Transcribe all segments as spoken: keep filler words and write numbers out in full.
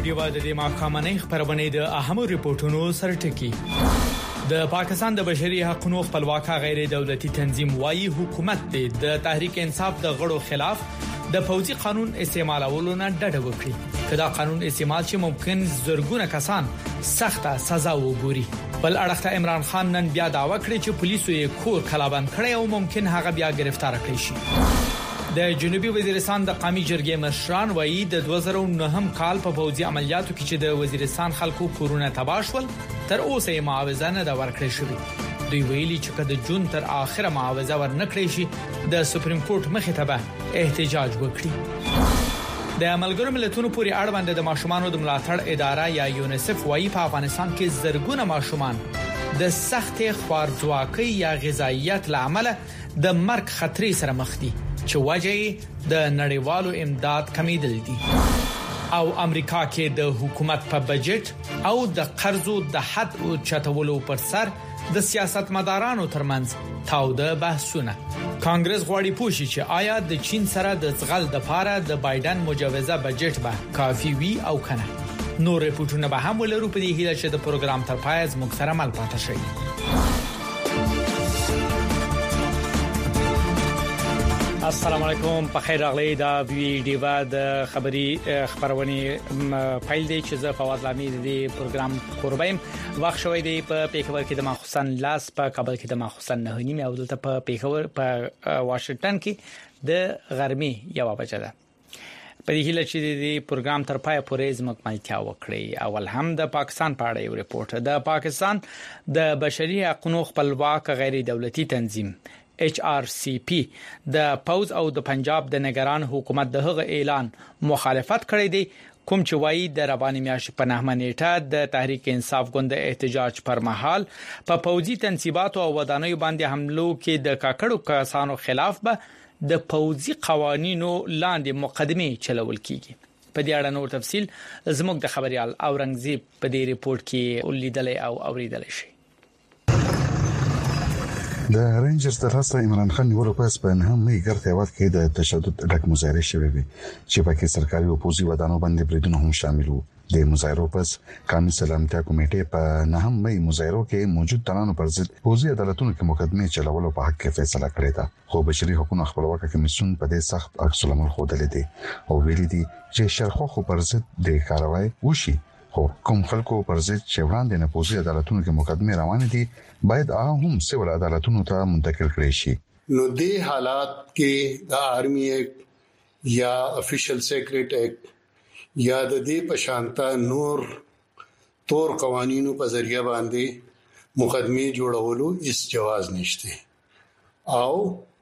ډیوا د دې ماخامنۍ خبرونه د اهمو ریپورتونو سرټکی. د پاکستان د بشري حقوقو خپلواکه غیر دولتي تنظیم وايي حکومت د تحریک انصاف د غړو خلاف د فوزي قانون استعمالولو نه ډډه وکړي. کدا قانون استعمال چې ممکن زرګونه کسان سخته سزا وګوري. بل اړخته عمران خان نن بیا داوا کړی چې پولیسو یې کور کلابند کړی او ممکن هغه بیا گرفتار کړي شي. د جنوبي وزیرستان د قومي جرګې مشران وایي د دوه زره او نهم کال په فوزي عملیاتو کې چې د وزیرستان خلکو کورونه تباه شول تر اوسه یې معاوضه نه دا ورکړې شوې. دوی ویلي چې کله د جون تر اخره معاوضه ورنکړي شي د سپریم کورټ مخې ته به احتجاج وکړي. د ملګرو ملتونو پورې اړوند د ماشومانو د ملاتړ اداره یا یونیسف وایي په افغانستان کې زرګونه ماشومان د سخت خوارځواکۍ یا غذایت لامل د مرګ خطرې سره مخ دي چې وجه د نړیوالو امداد کمیدل دي. او امریکا کې د حکومت په بجټ او د قرضو د حد او چتولو پر سر د سیاستمدارانو ترمنځ تاوده بحثونه. کانګرس غواړي پوښي چې آیا د چین سره د ځغل د لپاره د بایدن مجوزه بجټ به کافي وي او کنه. نور ریپورتونه به هم ولرو په دې هیله چې د پروګرام تر پای زموږ سره مل پاتې شي. السلام علیکم، په خیر راغلی. دا ویډیو د خبري خبرونه فایل دی چې زه فواز لامي د پروګرام قربایم. وخت شوی دی په پیښور کې د مخصوصن لاس، په کابل کې د مخصوصن نه نیمه او دلته په پیښور په واشنگټن کې د غرمې یو بجه ده. په دې هیله چې د پروګرام تر پای پورې زموږ ملتیا وکړي. اول هم د پاکستان په اړه یو ریپورت. د پاکستان د بشري حقوقو خپلواک غیر دولتي تنظیم ایچ آر سی پی د پوز او د پنجاب د نگران حکومت د هغه اعلان مخالفت کړی دی کوم چې وایي د رواني میاشتې په نهمه نیټه د تحریک انصاف ګوند احتجاج پر مهال په پوزي تنصیبات او ودانیو باندې حملو کې د کاکړو کسانو خلاف به د پوزي قوانینو لاندې مقدمه چلول کیږي. په دې اړه نور تفصيل زموږ د خبريال اورنګزیب په دې ریپورت کې ولیدل او اوریدل شي. د رینجرز د راسته عمران خان نیولو پس په نهم مې ګرځي هیواد کې د تشدد ډک مظاهره شوې وي چې پکې سرکاري او پوزي ودانو باندې بریدونه هم شامل وو. د مظاهرو پس قانوني سلامتیا کمیټې په نهم مې مظاهرو کې موجود تنانو پر ضد پوزي عدالتونو کې مقدمه چلولو په حق کې فیصله کړې ده. خو بشري حقوقو خپلواکه کمیسیون په دې سخت عکس العمل خوده لیدي او ویلي دي چې شرخو پر ضد د کاروای وشي. خو کوم خلکو پر ضد چې وړاندې نه پوزي عدالتونو کې مقدمه روانه دي باید هم سیول عدالتونو ته منتقل کړي شي. نو دې حالات کې د آرمي ایکټ یا افیشل سیکریټ ایکټ یا د دې پشانتا نور تور قوانینو په ذریعہ باندې مقدمه جوړولو اس جواز نشته. او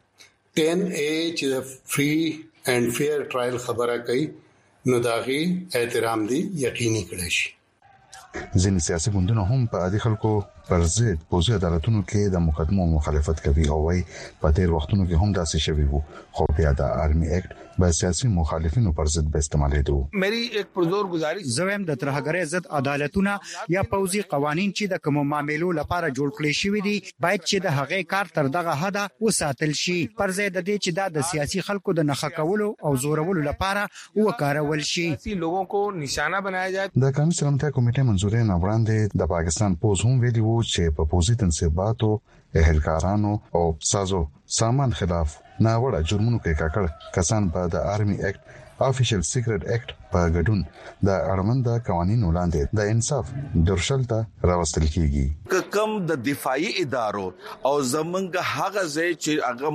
ټین اے چې فری اینڈ فیر ټرایل خبره کوي نو داغي احترام دی یقیني کړی شي. ځینې سیاسي ګوندونه هم په عادي خلکو پر ضد پوزي عدالتونو کې د مقدمو مخالفت کوي او وايي په تیر وختونو کې هم داسې شوی وو. خو بیا د آرمي ایکټ به سیاسي مخالفینو پر ضد به استعمالېدو. مری ایک پرزور گزارش زویم د ترهګرۍ ضد عدالتونه یا پوزي قوانين چې د کوم معاملو لپاره جوړ کړي شوی دي باید چې د هغې کار تر دغه حد وساتل شي پر ځای د دې چې د سیاسي خلکو د نخښه کولو او زورولو لپاره وکارول شي. سیاسي لوگوں کو نشانه بنایا جائے. د قانوني سلامتیا کمیټې منځوري نه وړاندې د پاکستان پوز هم ویلي وو چې په پوزي تنصیباتو اهلکارانو او سازو سامان خلاف ناوړه جرمونو کې کاکړ کسان په د آرمي ایکټ افیشل سیکریټ ایکټ په ګډون د اړوند قوانینو لاندې د انصاف درشل ته راوستل کیږي. کم د دفاعي ادارو او زمونږ هغه ځای چې هغه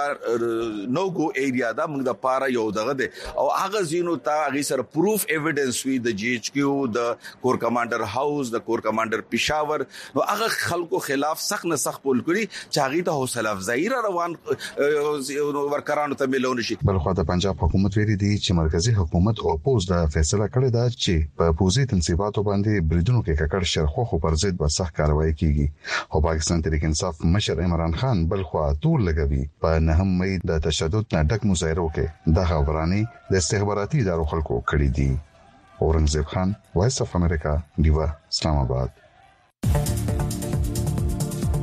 مونږه نوګو ایریا دا مونږ د پاره یو دغه دی او هغه زینو ته هغه سره پروف ایویډنس وی د جی ایچ کیو د کور کمانډر هاوس د کور کمانډر پېښور نو هغه خلکو خلاف سخت نه سخت پول کړی چې هغه ته حوصله افزایی روان ورکرانو ته ملون شي. بلخو د پنجاب حکومت ویلي دی چې مرکزی حکومت او پوز دا فیصله کړې ده چې په پوزي تنصیباتو باندې بریدونو کې ککړ شرخو پر ضد به سخت کاروایی کیږي. او پاکستان تحریک انصاف مشر عمران خان بل خو تور لګوي په نهم مې د تشدد نه ډک مظاهرو کې د خبرانی د استخباراتي ادارو خلکو کړی دي. اورنګزیب خان، وایس اف امریکا، دیوا، اسلام آباد.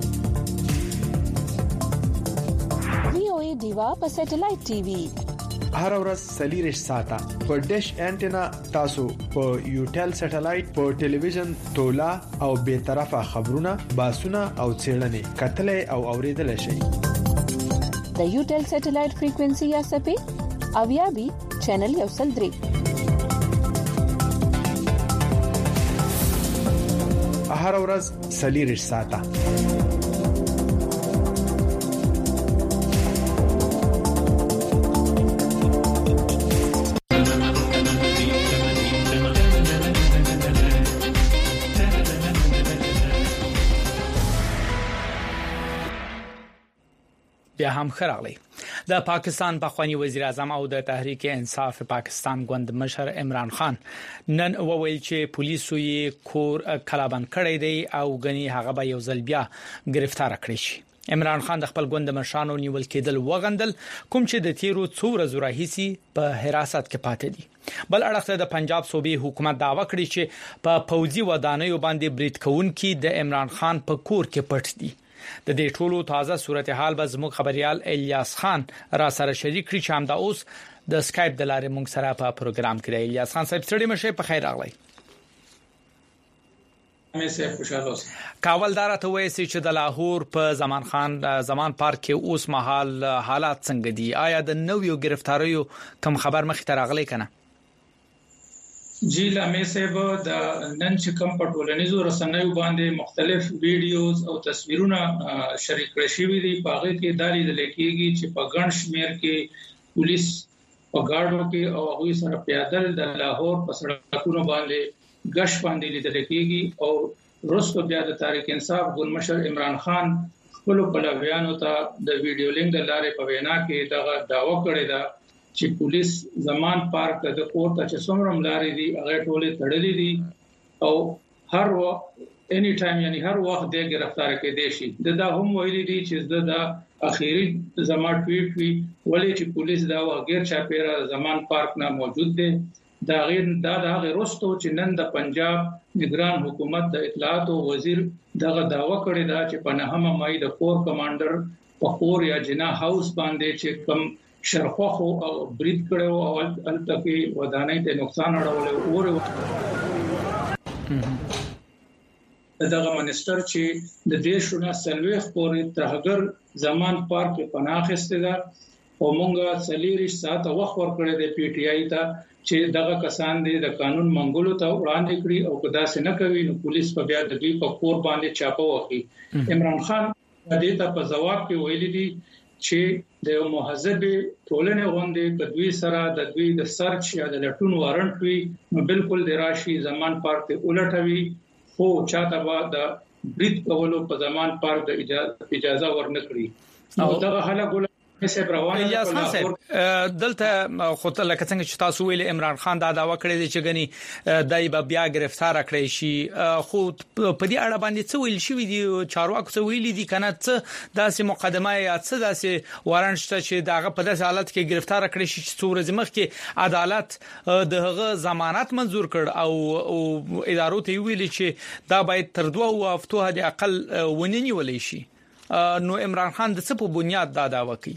وی او ای دیوا په سټلایټ ټي وي هر ورځ سلیریش ساته په ډیش انټینا تاسو په یوټل سټلایټ په ټلویزیون تولا او به طرفه خبرونه باسونه او څېړنې کتلې او اوریدل شي د یوټل سټلایټ فریکوئنسي یا سپې او یا بي چینل یو سل درې هر ورځ سلیریش ساته بیا هم خراغلی د پاکستان پخوانی وزیر اعظم او د تحریک انصاف پاکستان ګوند مشر عمران خان نن وویل چې پولیسو یې کور کلابند کړی دی او غني هغه به یو ځل بیا گرفتار کړی شي. عمران خان د خپل ګوند مشرانو نیول کېدل وغندل کوم چې د تیرو څو ورځې راهیسي په حراست کې پاتې دي. بل اړخته د پنجاب صوبې حکومت دعوا کړې چې په پوځي ودانیو باندې برید کوونکي د عمران خان په کور کې پټ دي. د دې ټولو تازه صورتحال به زموږ خبريال الیاس خان را سره شریک کړي چې هم د اوس د اسکایپ د لارې موږ سره په پروګرام کې دی. الیاس خان صاحب ستړي مشه په خیر راغلی. مې سه خوشاله اوسه. کاولدار ته وایي چې د لاهور په زمان خان زمان پارک کې اوس مهال حالات څنګه دي؟ آیا د نویو گرفتاریو کم خبر مخ ته راغلی کنه؟ جی لامې صاحب د نن چې کوم په ټولنیزو رسنیو باندې مختلف ویډیوز او تصویرونه شریک کړي شوي دي. په هغه کې دالي د لیکيږي چې په ګڼ شمیر کې پولیس په ګاډو کې او هغه سره پیادل د لاهور په سړکونو باندې غش باندې لیدل کېږي او وروسته بیا د تحریک انصاف ګوند مشر عمران خان خپل پلویانو ته د ویډیو لینک د لارې په وینا کې دغه داوا کړی دا چې پولیس زمان پارک د کور ته چې څومره ملاري دي هغه ټوله تړلې دي او هر وخت اني ټایم یعنی هر وخت د گرفتار کې دي شي. د دا هم ویلي دي چې د اخیری زمان ټویټ وی ولې چې پولیس دا وغیر چا پیرا زمان پارک نه موجود دي. دا غیر دا د غیرستو چې نن د پنجاب نگران حکومت د اطلاعات او وزیر دغه داوا کړی دا چې په نهمه مای د کور کمانډر په کور یا جنا هاوس باندې چې کم شرخوخ او برید کړو او التقي ودانۍ ته نقصان اړول او دغه منستر چې د دیشونه سلويخ پورې ترهګر زمان پارک پناه خسته ده او مونږه سلیریش ساته وخت ورکړې د پی ټ آی ته چې دغه کسان دي د قانون منګولو ته وړاندې کړی او کدا څنګه کوي نو پولیس په بیا د دوی په کور باندې چاپه وکړي. عمران خان د دې ته په جواب کې ویلي دي چې د مهذب ټولنې غونډې د دوی سره د دوی د سرچ یا د لټون وارنټ وي نو بالکل د راشي زمان پارک ته ولټوي خو چاته به د برید کولو په زمان پارک د اجازه ورنکړي. نو دغه حاله ګول الیاس خان صاحب دلته خو ته لکه څنګه چې تاسو ویل عمران خان دا داوا کړی دی چې غني دای به بیا گرفتار کړی شي خو په دې اړه باندې څه ویل شوی دی چارواکو څه ویل دي کنه څه داسې مقدمه یا څه داسې وارنټ شته چې داغه په داسې حالت کې گرفتار کړی شي چې څو ورځې مخکې عدالت دغه ضمانت منزور کړ او ادارو ته ویل چې دا باید تر دوه هفتو د اقل وننی ولې شي. نو عمران خان د څه په بنیاد دا داوا کوي؟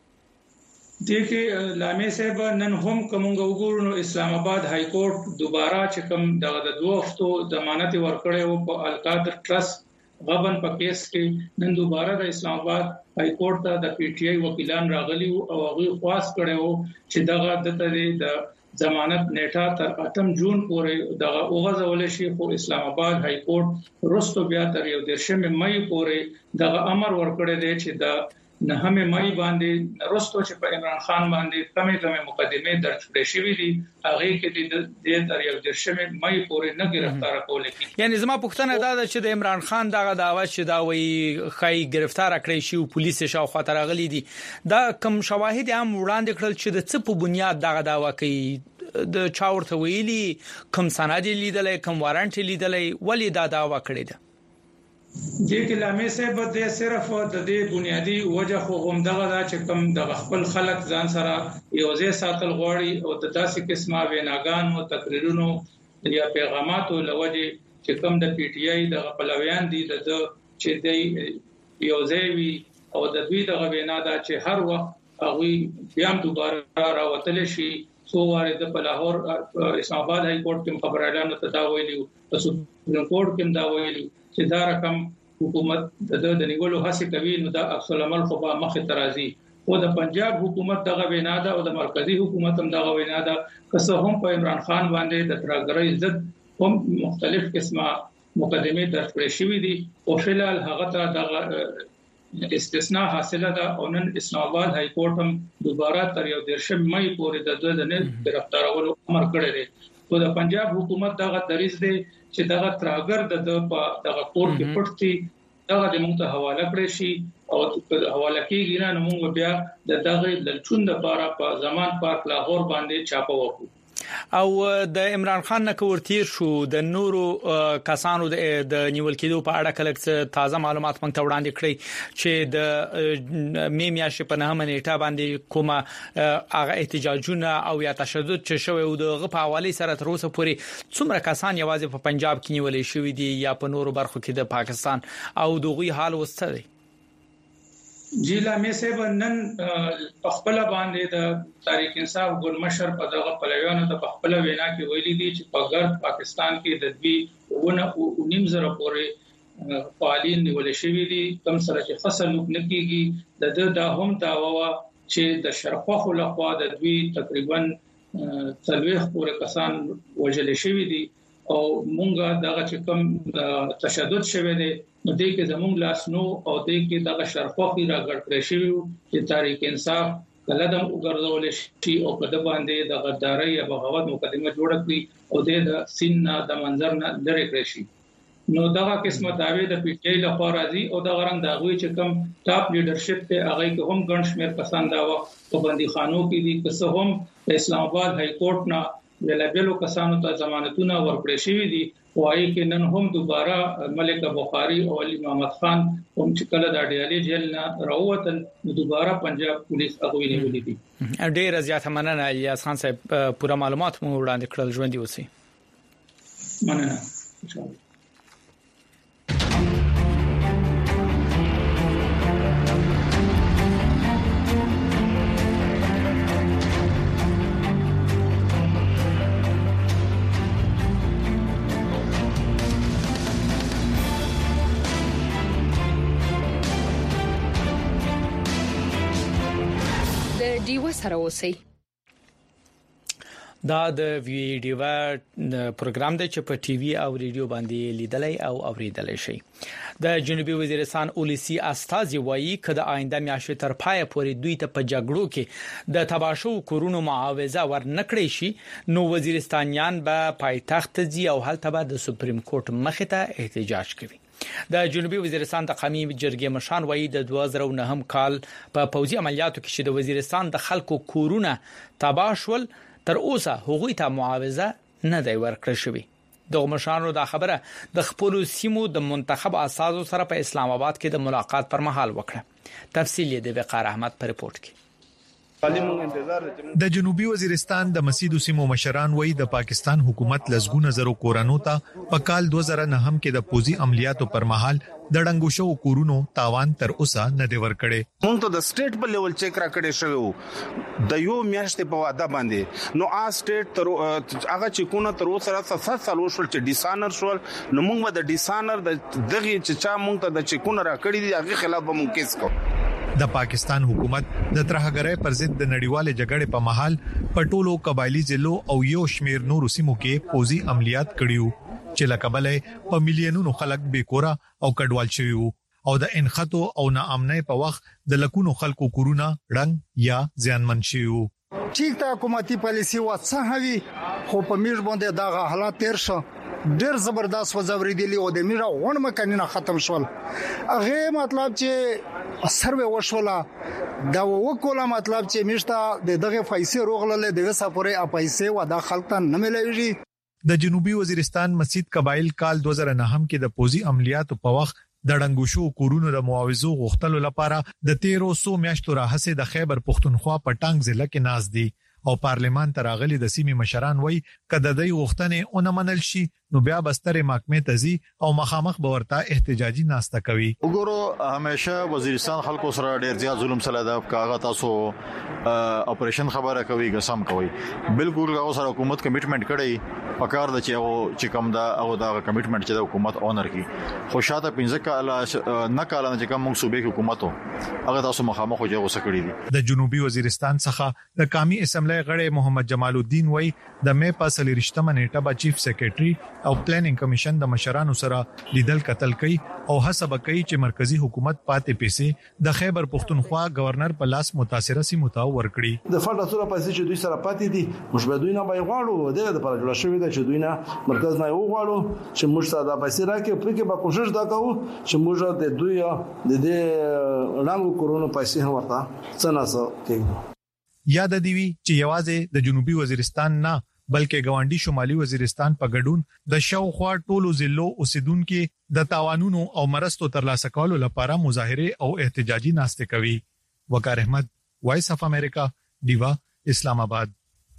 دغه لامې صاحب نن هم کومګ وګورو نو اسلام آباد های کورټ دوباره چې کوم دغه د دوه هفتو ضمانت ورکړې او په القادر ټرست غبن په کیس کې نن دوباره د اسلام آباد های کورټ ته د پی ټ آی وکیلان راغلي او هغه خواست کړو چې دغه د ضمانت نیټه تر اتم جون پورې دغه اوغځول شي خو اسلام آباد های کورټ وروسته بیا تر یو دیرشم مې پورې دغه امر ورکړی دی چې د نهمه مې باندې وروسته چې په عمران خان باندې کمې کمې مقدمه درج کړې شوې دي هغه کې د تر یو دیرشم مې پورې نه گرفتار کول کی. یعنی زما پوښتنه دا ده چې د عمران خان دغه داوا چې دا وایي خای گرفتار کړی شي او پولیس شاو خاطر غلي دي دا کم شواهد هم وړاندې کړل چې د څه په بنیاد دغه داوا کوي د چاورته ویلي کم سند لیدلې کم وارنټ لیدلې ولی دا داوا کړی ده؟ دې کې لامې صاحب د صرف د دې بنیادی وجه خو هم دغه دا چې کم د خپل خلک ځان سره یو ځای ساتل غواړي او د داسې قسمه ویناګانو تقریرونو یا پیغاماتو لوجه چې کم د پی ټ آی د خپلویان دي د چې د یو ځای وي او د دوی د وینا دا چې هر وخت هغه بیا هم دوباره راوتل شي څو واره د لاهور اسلام آباد های کورټ کې خبر اعلان ته دا ویلي او سپریم کورټ کې دا ویلي چې دا رقم حکومت د نیولو هڅه کوي نو دا عکس العمل خو به مخ ته راځي او د پنجاب حکومت دغه وینا ده او د مرکزی حکومت هم دغه وینا ده که څه هم په عمران خان باندې د ترګرۍ ضد هم مختلف قسمه مقدمه درج کړې شوې دي او فلال هغه ته دغه استثناء حاصله ده او نن اسلام آباد های کورټ هم دوباره تر یو درشم مې پورې د دوه د نه گرفتارولو امر کړی دی او د پنجاب حکومت دغه دریځ دی چې دغه ترګر د دغه کورټ کې پټتي دغه د موږ ته حواله کړی شي او حواله کېږي نه موږ بیا د دغه لچون د لپاره په زمان پارک لاهور باندې چاپه وکړو او د عمران خان نه کورتیر شو د نورو کسانو د نیول کېدو په اړه کله تازه معلومات مونږ ته وړاندې کړی چې د می میاشتې په نهمه نیټه باندې کومه هغه احتجاجونه او یا تشدد چې شوی او دغه په حواله سره تر اوسه پورې څومره کسان یوازې په پنجاب کې نیولې شوی دي یا په نورو برخو کې د پاکستان او دغه حال وسته دی جیلا مې سه نن خپل باندې د تاریخ انصاف ګل مشر په دغه پلویانو د خپل وینا کې ویلي دي چې په ګرد پاکستان کې د دوی ونه او نیم زره پورې فعالین نیول شوی دي کم سره چې فصل نکېږي د د هم دا و چې د شرقخو لخوا د دوی تقریبا څلويخ پورې کسان وژل شوی دي او مونږه دغه چې کوم تشدد شوی دی نو دې کې زموږ لاس نو او دې کې دغه شرقخي راګړ کړی شوی چې تاریخ انصاف کلدم وګرځول شي او په د باندې د غدارۍ یا بغاوت مقدمه جوړ کړي او د سین د منظر نه لری کړی شي نو دغه قسمه داوی د پی ټی لپاره راځي او د غرنګ داوی چې کوم ټاپ لیډرشپ ته هغه کې هم ګڼ شمېر کسان دا په باندې خانو کې دي که څه هم اسلام آباد های کورټ نه ویلابلو کسانو ته ضمانتونه ورکړي شوی دي وایي کې نن هم دوباره ملک بخاری او علي محمد خان هم چې کله د ډیالي جیل نه راووتل دوباره پنجاب پولیس هغه نیولې دي ډېر زیات مننه الیاس خان صاحب پوره معلومات مو وړاندې کړل ژوند دي اوسئ مننه ان شاء الله دیو سره اوسئ دا د ویډیو پروګرام دی چې په ټي وي او ریډیو باندې لیدلای او اوریدلای شي د جنوبي وزیرستان اولسی استازي وایي کله آینده میاشتې تر پای پورې دوی ته په جګړو کې د تباشو کورونو معاوضه ورنکړي شي نو وزیرستانیان به پایتخت ځي او هلته به د سپریم کورټ مخې ته احتجاج کوي د جنوبي وزیرستان د قومي جرګې مشان وایي د دوه زره و نهم کال په پوځي عملیاتو کې چې د وزیرستان د خلکو کورونه تباشول تر اوسه هغوی ته معاوضه نه دی ورکړل شوی د مشانو دا خبره د خپل سیمو د منتخب اساسو سره په اسلام آباد کې د ملاقات پر مهال وکړه تفصیل یې د وقار احمد پر رپورت کې د جنوبي وزیرستان د مسیدو سیمو مشران وایي د پاکستان حکومت لزګونه زرو کورانو ته په کال دوه زره نه هم کې د پوزي عملیاتو پر مهال د ډنګو شو کورونو تاوان تر اوسه نه دی ورکړي مونږ ته د سټیټ په لیول چیک را کړی شوی د یو میاشتې په واده باندې نو ا سټیټ تر هغه چې کو نه تر اوسه سره سال وشول چې ډیسانر شول نو مونږ د ډیسانر د دغه چې چا مونږ ته د چکونه را کړی دی هغه خلاف به مونږ کیس کو د پاکستان حکومت د ترهګرۍ پر ضد د نړیوال جګړې په محل پټولو قبایلی ضلعو او یو شمیر نورو سیمو کې پوزي عملیات کړیو چې لکبلې په میلیونونو خلک بیکورا او کډوال شوی او د انخطو او ناامنۍ په وخت د لکونو خلکو کورونه رنګ یا ځانمن شوی ټیک ته حکومتي پالیسی وڅه هوي خو په میژ باندې دا حالات تیر شو ډېر زبردست وزوریدلی او د میرا ون مکنه ختم شول هغه مطلب چې سروې وشولا دا وکولا مطلب چې میشته د دغه پیسې روغله د وسه پورې پیسې و د خلک ته نه ملويږي د جنوبي وزیرستان مسجد قبایل کال دوه زره نه هم کې د پوزي عملیاتو په وخت د ډنګوشو کورونو د معاوضو غوښتلو لپاره د تیرو سو میاشتو راهسه د خیبر پختونخوا په ټانګ ضلع کې ناز دي او پارلمان ته راغلي د سیمې مشران وایي کله د غوښتنې اون منل شي نو بیا بستر محکمې تزي او مخامخ باورته احتجاجي ناسته کوي. وګورو همیشه وزیرستان خلکو سره ډیر زیات ظلم سره د کاغه تاسو اپریشن خبره کوي قسم کوي بالکل هغه سره حکومت کمټمنټ کړي پکار د چې او چې کوم دا او دا کمټمنټ چې د حکومت اونر کی خو شاته پنځه کاله نه کاله چې کوم صوبې حکومتو هغه تاسو مخامخ جو وسکړي دي. د جنوبي وزیرستان څخه د قومي اسمبلی غړی محمد جمال الدین وای د مې پاسل رښتمه نیټه با چیف سیکریټري او پلانینګ کمیشن د مشرانو سره لیدل کتل کوي او حساب کوي چې مرکزی حکومت پاتې پیسې د خیبر پختونخوا گورنر په لاس متاثره سي متاو ورکړي. د فرد ټول پیسې چې دوی سره پاتې دي موږ به دوی نه بایغواړو دغه د پر جوړ شوی د چې دوی نه مرکز نه وغواړو چې موږ سره د پیسې راکې پرې کې به کوشش دا کوو چې موږ د دوی د دې رنګ کورونو پیسې هم ورته څنګه کوي. یاد دی وی چې یوازې د جنوبي وزیرستان نه بلکې ګاونډي شمالي وزیرستان په ګډون د شاوخوا ټولو ضلعو اوسیدونکو د تاوانونو او مرستو ترلاسه کولو لپاره مظاهره او احتجاجي ناشته کوي. وقار احمد، وایس اف امریکا، دیوا، اسلام آباد.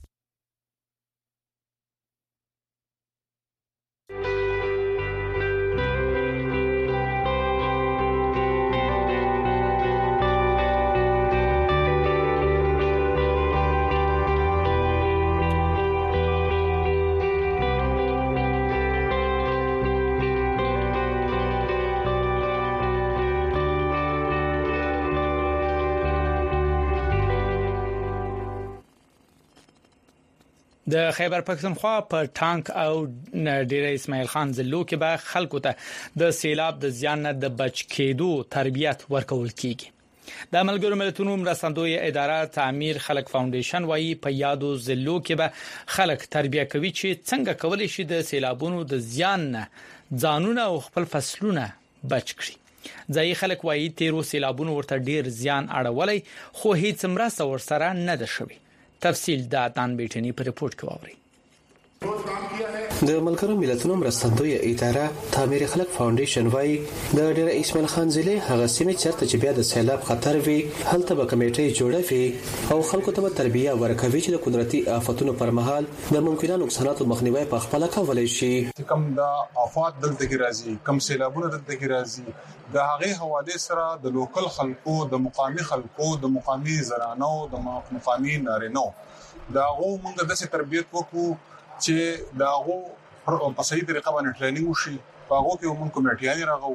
د خیبر پختونخوا په ټانک او ډیره اسماعیل خان ضلعو کې به خلکو ته د سیلاب د زیان نه د بچ کېدو تربیت ورکول کیږي. د ملګرو ملتونو مرستندوی اداره تعمیر خلق فاونډیشن وايي په یادو ضلعو کې به خلک تربیه کوي چې څنګه کولای شي د سیلابونو د زیان نه ځانونه او خپل فصلونه بچ کړي. ځای خلک وايي تیرو سیلابونو ورته ډیر زیان اړولای خو هیڅ مرسته ورسره نه ده شوی. تفصیل د دان بیٹنی په ریپورت کې واوري. د ملګرو ملتونو مرستندوی اداره تعمیر خلق فاونډیشن وايي د ډېر اسماعیل خان ضلع هغه سیمه چرته چې بیا د سیلاب خطر وي هلته به کمیټې جوړوي او خلکو ته تربیه ورکوي چې د قدرتي آفتونو پر مهال د ممکنه نقصاناتو مخنیوي په خپل کولای شي. کوم د آفات دلته کې راځي کوم سیلابونه دلته کې راځي د هغه حواله سره د لوکل خلکو د مقامي خلکو د مقامي زرانو د مقامي نارینو داغه موږ د تربیت وکړو چې داغه په صحیح طریقه باندې ټریننګ وشي هغه کې موږ کمیټیان راغو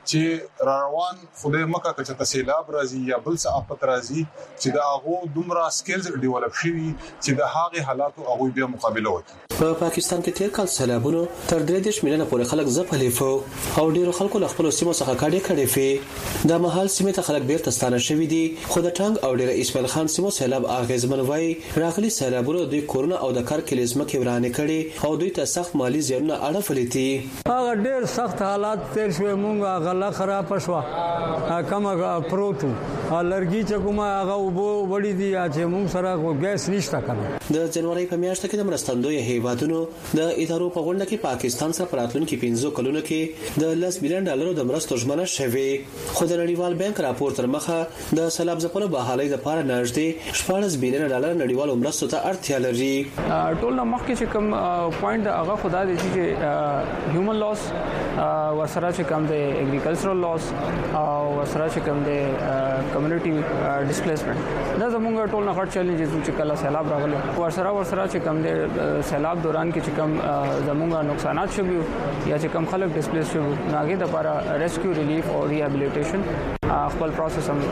چې روان خدای مکه چې تسهیلاب راځي یا بل څه افت راځي چې دا هغه دومره سکلز ډیولپ شي چې د هغه حالاتو هغه بیا مقابله وکړي. په پاکستان کې تیر کال سیلابونو تر درې دیش میلیونه پورې خلک ځپلې فو او ډیرو خلکو له خپل سیمو څخه کډې کړې فی د محل سیمه ته خلک بیرته ستانه شوي دي خو د ټانګ او ډیر اسماعیل خان سیمو سیلاب اغیزمن وای راغلي سیلابونو د کورونا او د کار کلیزمه کې ورانه کړي او دوی ته سخت مالی زیانونه اړه فلیتي. هغه ډیر سخت حالات تیر شوی مونږه غلا خراب شو کومه پروتو لرګي چې کومه هغه وبو وړي دي چې مونږ سره ګیس نشته کنه. د جنوري په میاشت کې د مرستندوی هیوادونو د ادارو په غونډه کې پاکستان سره پراتلونکو پنځه کلونو کې د لاس میلیون ډالرو د مرستو ژمنه شوه خو د نړیوال بانک راپور تر مخه د سیلاب ځپلو بحالۍ لپاره نږدې شپږ میلیون ډالر نړیوال مرستو ته اړتیا لري. ټول مخکې چې کوم پوینټ هغه خدای دې چې هیومن لاس ورسره چې کوم د اګریکلچرل لاس او ورسره چې کوم د کمیونټي ډیسپلیسمنت دا زموږ ټول نه غټ چیلنجز چې کله سیلاب راغلی ورسره ورسره چې کوم د سیلاب دوران کې چې کوم زموږ نقصانات شوي یا چې کوم خلک ډیسپلیس شوي ناګه د لپاره ریسکیو ریلیف او ریهابیلیټیشن خپل پروسس هم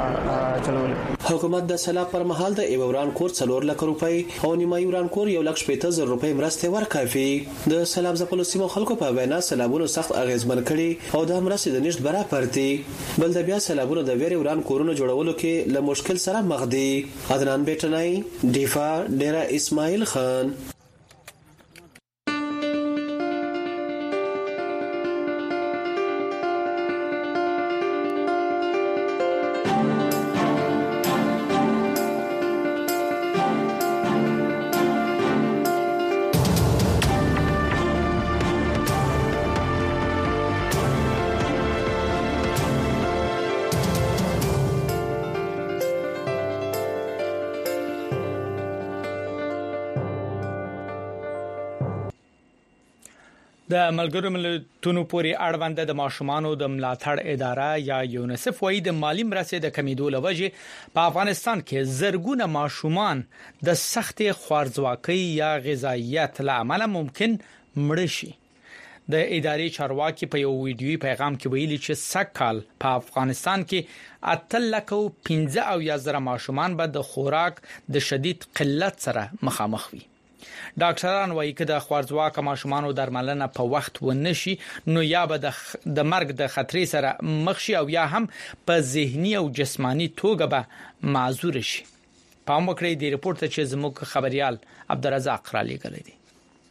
چلول. حکومت د سیلاب پر مهال د ایوران کور څلور لک روپۍ او نیمایي وران کور یو لک شپږ زره روپۍ مرسته ورکوي. د سیلاب ځپلو سیمو خلکو په وینا سیلابونو سخت اغیزمن کړي او د مرستې د نشټ برابر دي بل د بیا سیلابونو د ویری وران کورونو جوړولو کې له مشکل سره مخ دي. عدنان بیٹنای دیفا ډیره اسماعیل خان. د ملګرو ملتونو پورې اړوند د ماشومانو د ملاتړ اداره یا یونیسف وايي د مالی مرستې د کمیدو لوجه په افغانستان کې زرګونه ماشومان د سخت خوارځواکۍ یا غذایت لامل ممکن مړ شي. د ادارې چارواکي په یو ویډیوي پیغام کې ویلي چې سکهال په افغانستان کې اتل لکو پنځه او یا زره ماشومان به د خوراک د شدید قلت سره مخامخ وي. ډاکټران وايي چې د خوارځواکه ماشومانو درملنه په وخت ونشي نو یا به د مرګ د خطرې سره مخ شي او یا هم په ذهني او جسمانی توګه به معذور شي. پام وکړئ د ریپورت چې زموږ خبريال عبدالرزاق را لېږلی دی.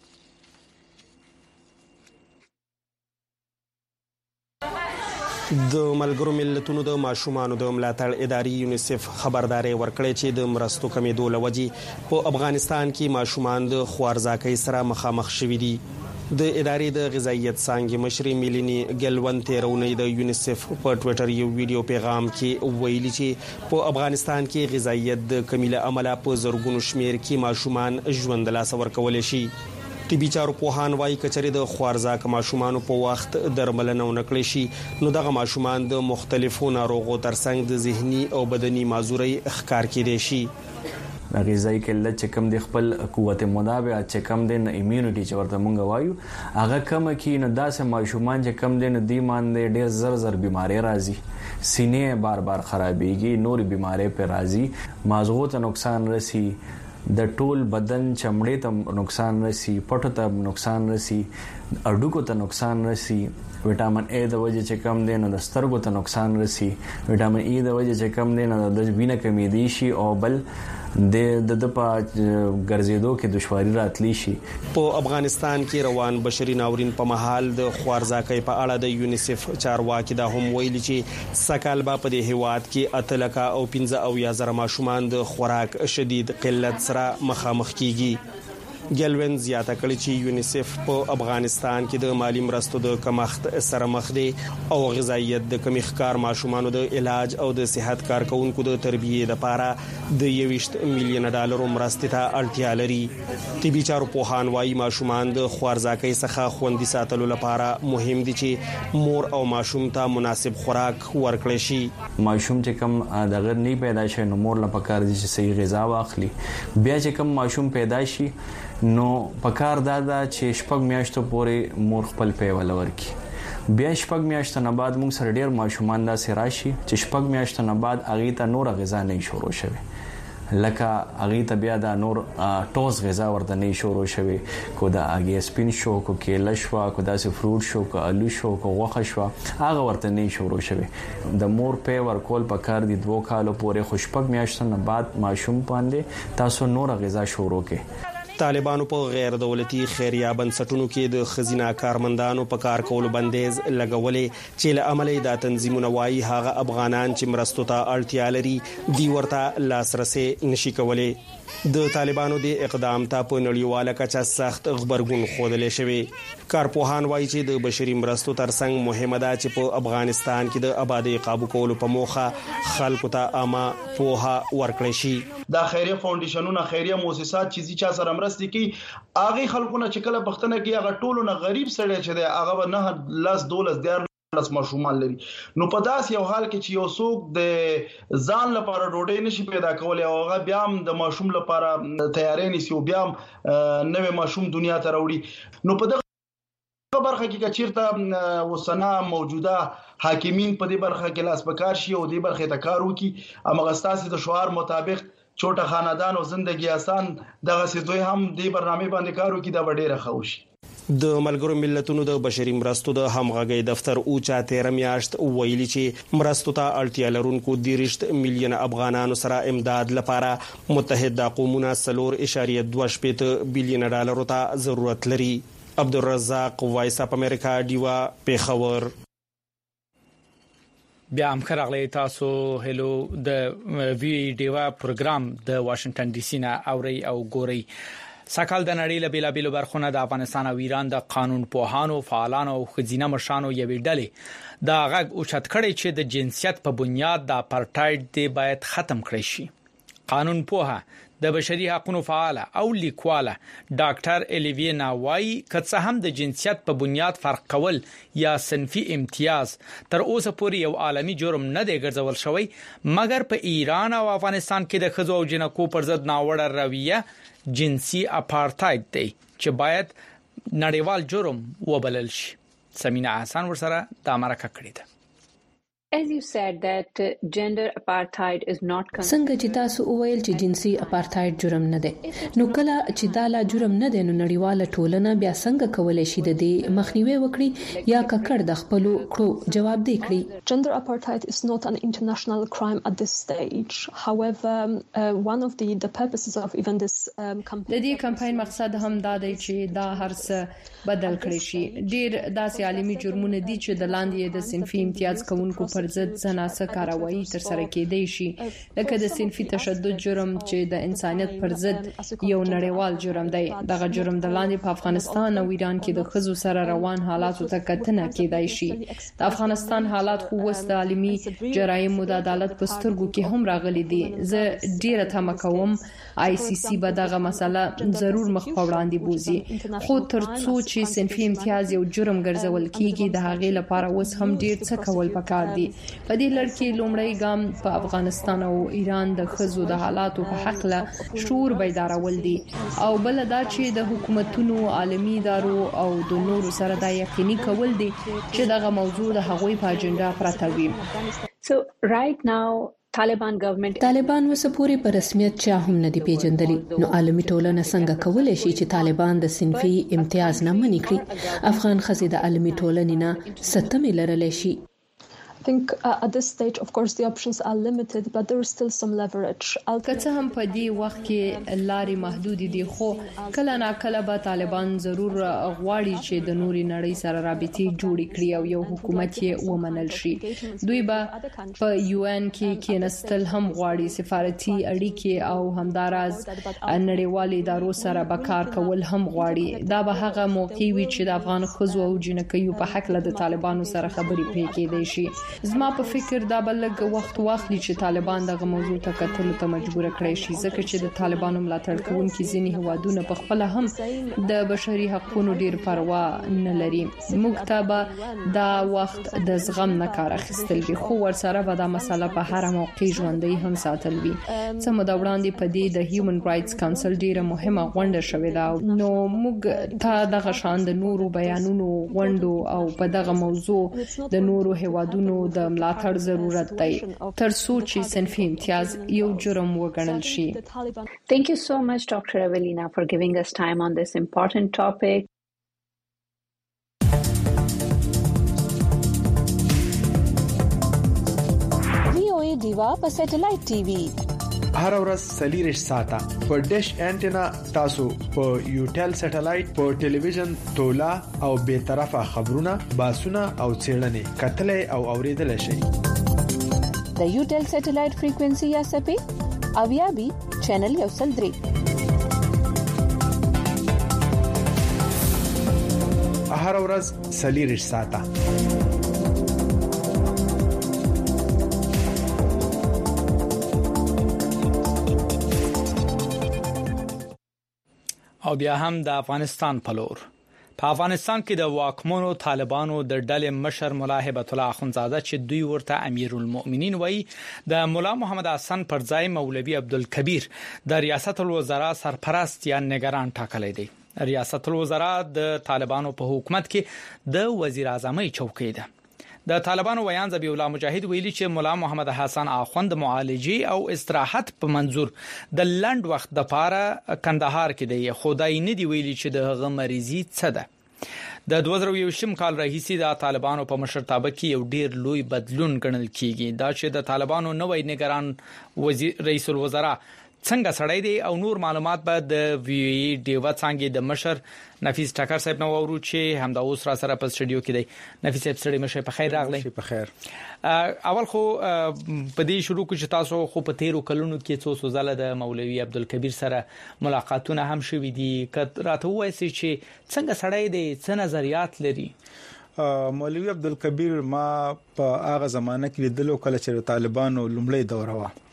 د ملګرو ملتونو د ماشومانو د ملاتړ ادارې یونیسف خبرداري ورکړې چې د مرستو کمیدو لوجې په افغانستان کې ماشومان د خوارځواکۍ سره مخامخ شوي دي. د ادارې د غذایت څانګې مشري میلینی ګلون تیرونې د یونیسف په ټوئیټر یو ویډیو پیغام کې ویلي چې په افغانستان کې غذایت د کمیله عمله په زرګونو شمیر کې ماشومان ژوند لاس ورکول شي. طبي چارو پوهان وايي کچري د خوارځواک ماشومان په وخت درملنه ونکړي شي نو دغه ماشومان د مختلفو ناروغو ترڅنګ د ذهني او بدني معذورۍ ښکار کېدي شي. غذایی قلت چې کم د خپل قوت مدافع چې کم د ایمونټي چې ورته مونږ وایو هغه کم کې نه داسې ماشومان چې کم د ندی مان د ډېر زر زر بيماري راځي سینې بار بار خرابېږي نور بيماري پر راځي مازغو ته نقصان رسي د ټول بدن چمړې ته نقصان رسي پټو ته نقصان رسي اډوکو ته نقصان رسي وټامین اے د وجه چې کم دی نو د سترګو ته نقصان رسي وټامین ای د وجه چې کم دی نو د وینې کمی دي شي او بل د د په ګرځېدو کې دشواری راتلی شي. په افغانستان کې روان بشري ناورین په محل د خوارځواکۍ په اړه د یونیسف چارواکي دا هم ویلي چې سکهال په دې هیواد کې اتلکا او پنځه او یا زره ماشومان د خوراک شدید قلت سره مخامخ کیږي. ګلوین زیاته کړې چې یونیسف په افغانستان کې د مالی مرستو د کمښت سره مخ دی او غذایت د کمی ښکار ماشومانو د علاج او د صحت کارکونکو د تربیې لپاره د یويشت میلیون ډالرو مرستې ته اړتیا لري. طبي چارو پوهان وايي ماشومان د خوارځواکۍ څخه خوندي ساتلو لپاره مهم دي چې مور او ماشوم ته مناسب خوراک ورکړي شي. ماشوم چې کم دغه نه پیدا شي نو مور لپاره کار دي چې صحیح غذا واخلي. بیا چې کم ماشوم پیدا شي نو پکار دا دا چې شپږ میاشتو پورې مور خپل پیوال ورکي. بیا شپږ میاشتو نه بعد موږ سره ډیر ماشومان دا سي راشي چې شپږ میاشتو نه بعد اغه ته نور غذا نه شروع شوي لکه اغه ته بیا دا نور ټوز غذا ورته نه شروع شوي کو دا اگې سپین شو کو کېله شو کو دا سي فروټ شو کو الو شو کو غوښه شو هغه ورته نه شروع شوي. د مور په ورکول پکار دي دوه کالو پورې خوشپک میاشتو نه بعد ماشوم باندې تاسو نور غذا شروع کړئ. طالبانو په غیر دولتي خیریه بنسټونو کې د خزینه کارمندانو په کار کولو بندیز لګولې چې له عملي د تنظیمونو وايي هغه افغانان چې مرستو ته اړتیا لري دی ورته لاسرسي نشي کولای. د طالبانو د اقدام ته په نړیواله کچه سخت خبرګون خوده شوی. کارپوهان وايي چې د بشري مرستو ترڅنګ مهمه ده چې په افغانستان کې د آبادی قابو کولو په موخه خلکو ته عامه پوهه ورکړي شي. دا خیریه فاونډیشنونه خیریه مؤسسات چې چا سره مرستې کوي هغه خلکونه چې کله پښتنه کې هغه ټولو نه غریب سړی چې دی هغه نه لاس دولس دیار لاس ماشومان لري نو په داس یو حال کې چې یو څوک د ځان لپاره ډوډۍ نشي پیدا کولای او هغه بیا هم د ماشوم لپاره تیارې نشي او بیا هم نوې ماشوم دنیا ته راوړي نو په دغه برخه کې چیرته وسنا موجوده حاکمین په دې برخه کې لاس پکار شي او دې برخه ته کار وکړي امغه ستاسو د شعار مطابق چوټه خاندان او زندگی آسان دغه سيزوي هم د برنامه باندې کارو کې دا وړي راخوشي. د ملګرو ملتونو د بشري مرستو د همغږي دفتر او چا تیر میاشت ویلي چې مرستو ته اړتیا لرونکو دیرشت میلیون افغانانو سره امداد لپاره متحده قومونه سلور اشاریه دوه شپږ بیلیون ډالر ته ضرورت لري. عبدالرزاق وایس اپ امریکا دیوا پیښور. بیا هم خرغلی تاسو هلو د وی ډیوا پروګرام د واشنگټن ډي سي نه اوري او ګوري. سکهال د نړۍ له بیلابیلو برخونو د افغانستان او ایران د قانون پوهانو فعالانو او خزینه مشرانو یوې ډلې د غږ او چت کړي چې د جنسیت په بنیاد د اپارټایډ دی باید ختم کړي شي. قانون پوها د بشري حقوقو فعال او لیکواله ډاکټر الیوینا وای کڅه هم د جنسیت په بنیاد فرق کول یا صنفي امتیاز تر اوسه پورې یو عالمي جرم نه دی ګرځول شوی مګر په ایران او افغانستان کې د خزو او جنکو پر ضد ناوړه رویه جنسي اپارټاید دی چې باید نړیوال جرم وبلل شي. سمینا حسن ورسره د امریکا کړی ده. As you said that uh, gender apartheid is not څنګه چې تاسو وویل چې جنسي اپارټاید جرم نه دی نو کله چې دا لا جرم نه دی نو نړیواله ټولنه بیا څنګه کولای شي د دې مخنیوي وکړي یا ککړ د خپل کړو جواب دی کړي. Gender apartheid is not an international crime at this stage. However, uh, one of the the purposes of even this um, campaign د دې کمپاین مقصد هم دا دی چې دا هرڅه بدل کړي شي. ډیر داسې عالمي جرمونه دي چې د لاندې د صنفي امتیاز کوونکو پر ضد زناسه کاروایی تر سره کېدای شي لکه د صنفي تشدد جرم چې د انسانیت پر ضد یو نړیوال جرم دی. دغه جرم د لاندې په افغانستان او ایران کې د خزو سره روان حالاتو ته کتنه کېدای شي. د افغانستان حالات خو وس د عالمي جرایمو د عدالت په سترګو کې هم راغلي دي. زه ډیره تمه کوم آی سی سی به دغه مسله ضرور مخ په وړاندې بوزي خو ترڅو چې صنفي امتیاز یو جرم ګرځول کیږي د هغې لپاره وس هم ډیر څه کول پکار دي. په دې لړ کې لومړی ګام په افغانستان او ایران د خزو د حالاتو په حق له شعور بیدارول دي او بل دا چې د حکومتونو عالمي ادارو او د نورو سره دا یقیني کول دي چې دغه موضوع د هغوی په اجنډا پراته وي. So right now طالبان ګورنمنت طالبان وسپوري په رسمیت چا هم نه دی پیژندلی نو عالمي ټولنه څنګه کولای شي چې طالبان د صنفي امتیاز نه منې کړي. افغان خزې د عالمي ټولنې نه ستمې لرلی شي. I think uh, at this stage of course the options are limited but there is still some leverage. البته هم په دې وخت کې لارې محدود دي خو کله نا کله به طالبان ضرور غواړي چې د نوري نړۍ سره رابطې جوړې کړي او یو حکومت یې ومنل شي. دوی به په یو ان کې کېنستل هم غواړي سفارتي اړیکې او همداراز نړیوال ادارو سره به کار کول هم غواړي. دا به هغه موقع وي چې د افغان خزو او جنکیو په حق له طالبانو سره خبرې پې کېدای شي. زما په فکر دا بلګ وخت واخلي چې طالبان دغه موضوع ته کتل ته مجبور کړي شي ځکه چې د طالبانو ملاتړ کوونکي ځینی هوادونه په خپل هم د بشري حقوقو ډیر پروا نه لري. موږ ته به دا وخت د زغم نه کار اخیستل وي خو ورسره به دا مسله په هر موقع ژوندۍ هم ساتل وي. څه مده وړاندې په دې د هیومن رائټس کونسل ډیره مهمه غونډه شوې ده نو موږ ته دغه شان د نورو بیانونو غونډو او په دغه موضوع د نورو هوادونو د ملاتړ ضرورت دی ترڅو چې صنفي امتیاز یو جرم وګڼل شي. Thank you so much Doctor Evelina for giving us time on this important topic. V O A دیوا په سټلایټ ټي وي هر ورځ سلیریش ساته په ډیش انټینا تاسو په یوټل سټلایټ په ټلویزیون تولا او به طرفه خبرونه باسونه او چیرنې کتلې او اوریدل شي. د یوټل سټلایټ فریکوئنسي یا سپې اویا بي چینل یو سل درې هر ورځ سلیریش ساته او بیا هم د افغانستان په لور په افغانستان کې د واکمنو طالبانو د ډلې مشر مولا هبت الله اخونزاده چې دوی ورته امیرالمؤمنین وایي د مولا محمد حسن پر ځای مولوی عبدالکبیر د ریاست الوزرا سرپرست یا نگران ټاکلی دی. ریاست الوزرا د طالبانو په حکومت کې د وزیر اعظمۍ چوکۍ ده. د طالبانو ویان ذبیح الله مجاهد ویلي چې مولا محمد حسن اخوند معالجه او استراحت په منظور د لند وخت د پاره کندهار کې دی خدای نه دی ویلي چې د هغه مریضي څه ده. د دوه زره یوشم کال راهیسې د طالبانو په مشرتابه کې یو ډیر لوی بدلون ګڼل کیږي دا چې د طالبانو نوې نگران وزیر رئیس الوزرا څنګه سړی دی او نور معلومات به د وی ډیوا څنګه د مشر نفیس ټکر صاحب نو ورو چې همدا اوس را سره په سټډیو کې دی. نفیس صاحب سړی مشه په خیر راغلی. په خیر. اول خو په دې شروع کې چې تاسو خو په تیرو کلونو کې څو څو ځله د مولوی عبدالکبیر سره ملاقاتونه هم شوې دي کته راته وایي چې څنګه سړی دی څه نظریات لري. مولوی عبدالکبیر ما په هغه زمانه کې لیدلو کله چې طالبانو لومړی دوره و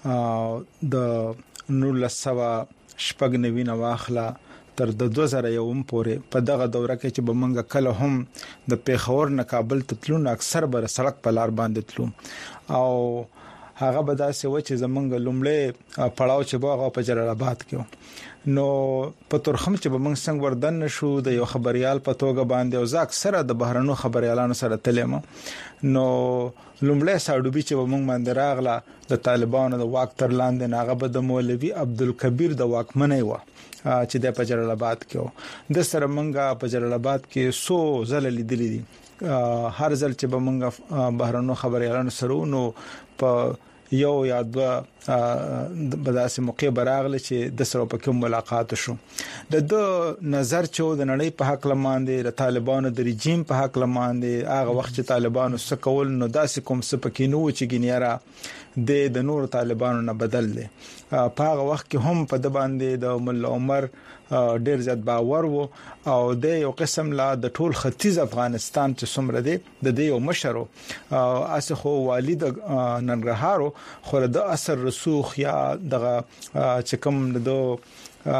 د نور لسوا شپږ نوي نواخلا تر د دوه زره یو پورې په دغه دوره کې چې بمنګ کله هم د پیښور نه کابل ته تلون اکثر بر سړک په لار باندې تلو او هغه به داسې و چې زمونږ لومړی پړاو چې باغ په جلال آباد کې نو په تورخم چې بمنګ څنګه وردن نشو د یو خبريال په توګه باندې او زه اکثره د بهرنو خبريالانو سره تلم نو لومړی ساډوبي چې بمنګ باندې راغله د طالبانو د واک تر لاندې ناغه به د مولوي عبدالکبیر د واکمنۍ و چې د په جلال آباد کې د سره منګه په جلال آباد کې سو زل لیدلې دي هر ځل چې به منګه بهرنو خبريالانو سره نو په یو یا دوه بداسه موقع براغله چې د سره په کوم ملاقات شو د دو نظر چې د نړۍ په حق لمانده د طالبانو د رژیم په حق لمانده هغه وخت چې طالبانو سکول نو داسې کوم څه پکې نو چې ګنیرا د د نور طالبانو نه بدل دي په هغه وخت کې هم په د باندې د مولا عمر ډیر زیات باور وو او د یو قسم لا د ټول ختیځ افغانستان چې څومره دی د دې یو مشرو اسه خو والد ننګرهارو خو د اثر رسوخ یا دغه چې کوم د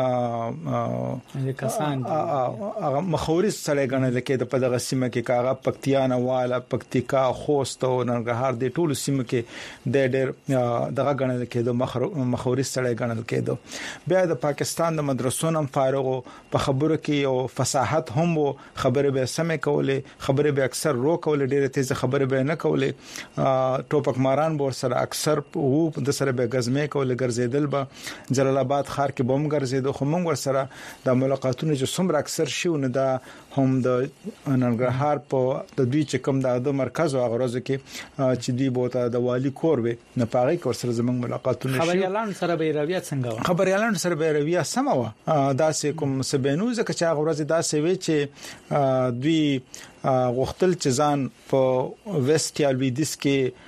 کسان هغه مخوري سره غنل کې د په دغه سیمه کې کاغه پکتیانه والا پکتیکا خوست او ننګرهار د ټولو سیمه کې د ډېر دغه غنل کې د مخوري سره غنل کې بیا د پاکستان د مدرسو نم فارغ په خبرو کې او فصاحت هم وو خبره به سمې کولې خبره به اکثر رو کولې ډېر تیز خبره به نه کولې ټوپک ماران بور سره اکثر وو د سره به غزمې کولې ګرځیدل به جلال آباد ښار کې بم ګرځي د خمنګ ور سره د ملاقاتونو چې څومره اکثر شیو نه دا هم د ننګرهار په د دوی چې کوم د مرکز او غرض کې چې دی بوته د والی کور وي نه پاره کور سره زمنګ ملاقاتونه شي خبريالان سره به رویه څنګه خبريالان سره به رویه سموا داسې کوم سبینو ځکه چې غرض داسې وي چې دوی غختل چې ځان په ویسټ یا لویدیس کې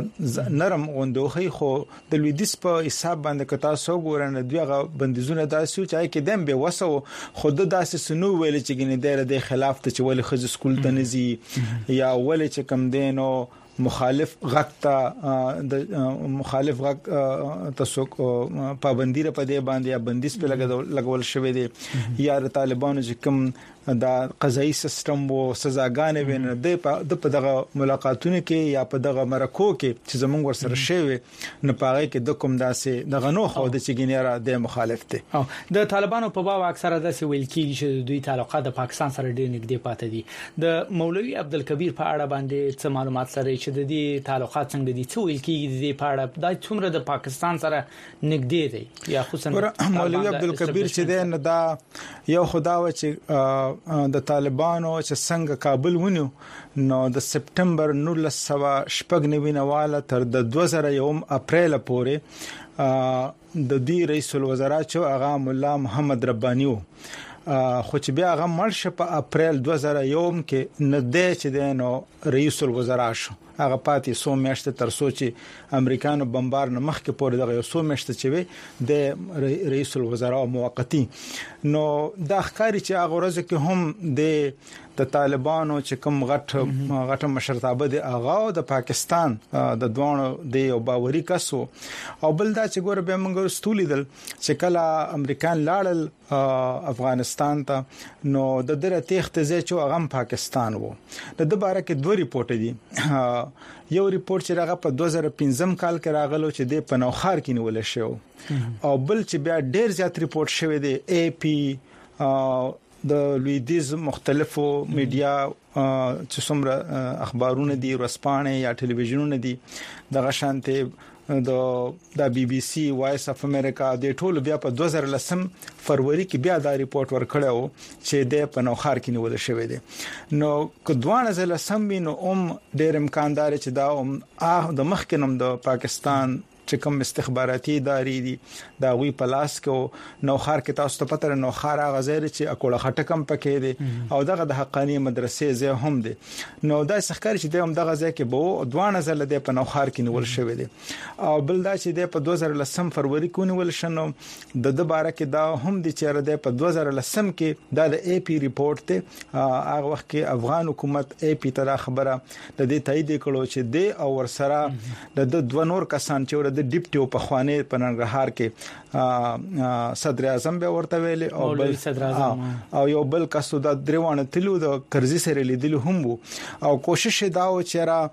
نرم غوندوخي خو د لویدیس په حساب باندې کتا سو ګورنه دویغه بندیزونه داسې چې کې دم به وسو خود داسې سنو ویل چې ګنې د خلاف ته چې ول خځ سکول ته نزي یا ول چې کم دینو مخالف غږ ته د مخالف غږ تاسو پابندی را پدې باندې یا بندیز په لګول شوې دي یا طالبانو چې کوم دا قضایي سیستم وو سزاګانې ویني د په دغه ملاقاتونو کې یا په دغه مرکو کې چې زمونږ ور سره شوی نه پاره کې د کوم داسې دغه نو خو د چګینیرا د مخالف دي د طالبانو په باب اکثره داسې ویل کیږي چې دوی تعلقات د پاکستان سره ډېر نږدې پاتې دي د مولوي عبدالکبیر په اړه باندې څه معلومات سره چې د دې تعلقات څنګه دي څه ویل کیږي د په اړه د څومره د پاکستان سره نږدې دي یا خصوصا مولوي عبدالکبیر چې د نه دا یو خدا و چې د طالبانو چې څنګه کابل ونیو نو د سپټمبر نولس سوه شپږ نوي نواله تر د دوه زره یو اپریل پورې د دې رئیس الوزرا چې هغه مولا محمد رباني وو خو چې بیا هغه مرشه په اپریل دوه زره یو کې نه دی چې د نو رئیس الوزرا شو هغه پاتې سو میاشتې تر سوچي امریکانو بمبار نه مخکې پورې دغه سو میاشتې چې وي د رئیس الوزرا موقتی نو دا ښکاری چې هغه ورځ کې هم د د طالبانو چې کوم غټ غټ مشرتابه د اغا او د پاکستان د دوانو د یو باوري کسو او بل دا چې ګور به موږ ستولیدل چې کله امریکان لاړل افغانستان ته نو د دره تخت ځای چې هغه پاکستان وو د دوباره کې دوه ریپورت دي یو ریپورت چې هغه په دوه زره پنځم کال کې راغلو چې د پنوخار کې نیول شو او بل چې بیا ډیر زیات ریپورت شوی دی اي پي د لویدیز مختلفو میډیا چې څومره اخبارونه دي ورسپانه یا ټلویزیونونه دي د غشانته د د بي بي سي وایس اف امریکا د ټولو بیا په دوه زره لسم فروری کې بیا دا ریپورت ورکړو چې د پنوخار کې نیول شوی دی نو کډوانه زله سم نو ام ډېر امکاندار چې دا ام د مخکنم د پاکستان چې کوم استخباراتي ادارې دي دا وی پلاس کو نوخار کې تاسو ته پته نوخار غزیر چې اکوړه خټکم پکې دي او دغه د حقانی مدرسې زه هم دي نو دا سخکار چې د هم دغه ځای کې بو دوانه زله د پنوخار کې نیول شوی دي او بل دا چې د په دوه زره لسم فروری کې نیول شنو د د باره کې دا هم دي چې د په دوه زره لسم کې دا د اي پي ریپورت ته هغه وخت کې افغان حکومت اي پي ته خبره د دې تایید کړو چې د او ورسره د دوه نور کسان چې ور د ډیپټي په خوانه په ننګرهار کې صدر اعظم به ورته ویل او بل صدر اعظم او یو بل کسو د دروانه تلو د کرزي سره لیدل هم او کوشش دا و چې را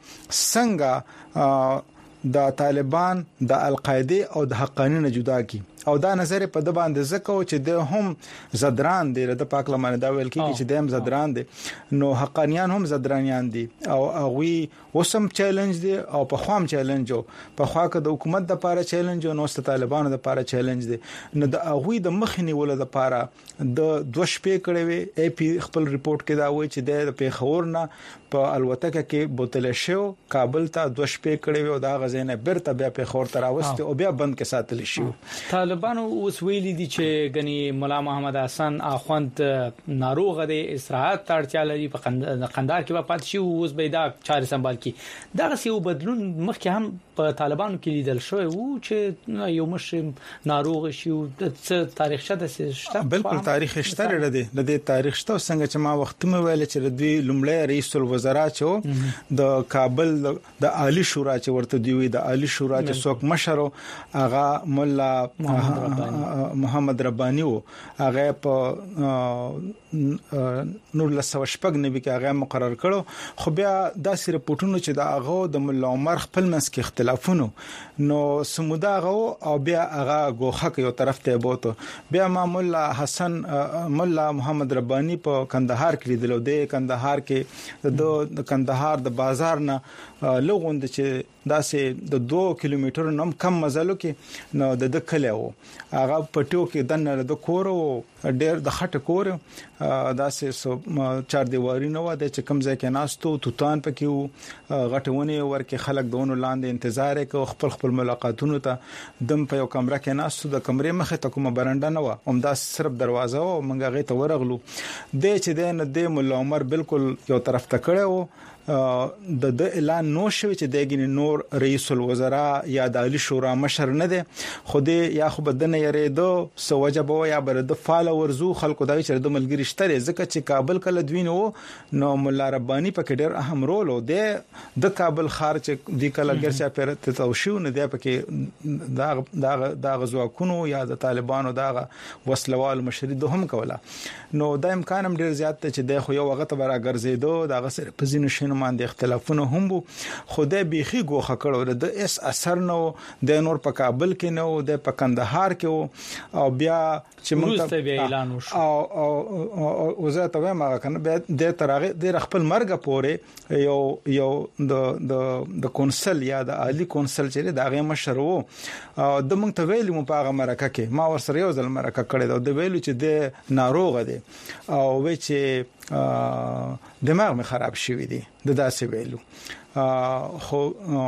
څنګه د طالبان د القاعده او د حقانیت جدا کی او دا نظر په د باندې زکه چې د هم زدران دي د پاکلمان دا ویل کې چې د هم زدران دي نو حقانیان هم زدرانیان دي او هغه وسم چیلنج دي او په خوام چیلنج په خوا کې د حکومت د لپاره چیلنج او ست طالبانو د لپاره چیلنج دي نو د هغه د مخنی ول د لپاره د دوه شپې کړي وي ای پی خپل ریپورت کې دا وایي چې د پیښور نه په الوتکه کې بوتل شو کابل ته دوه شپې کړي وي او دا غزنه برته بیا پیښور ته راوستي او بیا بند کې ساتل شي طالبانو اوس ویلي دي چې غني مولا محمد حسن اخوند ناروغ دي استراحت اړتیا لري په قندهار کې پات شي اوس به دا چاري سمبال کی دا غسیو بدلون مخکې هم په طالبانو کې لیدل شوی وو چې یو مش ناروغ شي او د تاریخ شته شته بالکل تاریخ شته لري د دې تاریخ شته څنګه چې ما وخت مې ویل چې د لومړی رئیس الوزرا چې د کابل د عالی شورا چې ورته دی د عالی شورا چې څوک مشر هغه مولا محمد ربانی وو هغه په نور لسو شپږ نبی کې هغه مقرر کړو خو بیا د سره پټونو چې د هغه د مولا عمر خپل منځ کې اختلافونه نو سمودا هغه او بیا هغه غوخه یو طرف ته بوته بیا مولا حسن مولا محمد ربانی په کندهار کې لیدلو د کندهار کې د کندهار د بازار نه لغوند چې داسې د دوه کیلومتر نم کم مزلو کې نو د دکله وو هغه پټو کې دنه د کور او ډېر د خټه کور داسې سو چار دیواری نه و د چې کم ځای کې ناستو توتان پکې وو غټونه ورکه خلک دونو لاندې انتظار کوي خپل خپل ملاقاتونو ته دم په یو کمره کې ناستو د کمرې مخه ته کومه برنده نه و هم دا صرف دروازه او منګه غي ته ورغلو د چې د نه د مولا عمر بالکل یو طرف ته کړو د د اعلان نو شوی چې دغه نور رئیس الوزرا یا د عالی شورا مشر نه دي خو دې یا خو بدنه یری دو سوجب یا بر د فالوورز خلکو دا چې د ملګری شته ځکه چې کابل کله دوینو نو مولا ربانی په کې ډېر اهم رول او د د کابل خار چې د کله ګرځا پر توشیو نه دی پکې دا دا د غزواکونو یا د طالبانو دا وسلوال مشري دوهم کوله نو د امکان هم ډېر زیات چې د خو یو وخت برا ګرځیدو دا غسر په زینو شنو باندې اختلافونه هم وو خدای بيخي ګوخه کړو د اس اثر نو د نور په کابل کې نو د په کندهار کې او بیا چې موږ اعلان وشو او او وزارت وایم هغه کنه د ترغه د خپل مرګ پورې یو یو د د د کونسل یا د عالی کونسل چې د هغه مشر وو د موږ ته ویلو په هغه مرکه کې ما ورسره یو ځل مرکه کړې د ویلو چې د ناروغ دي او و چې دماغ مې خراب شوی دی د داسې ویلو خو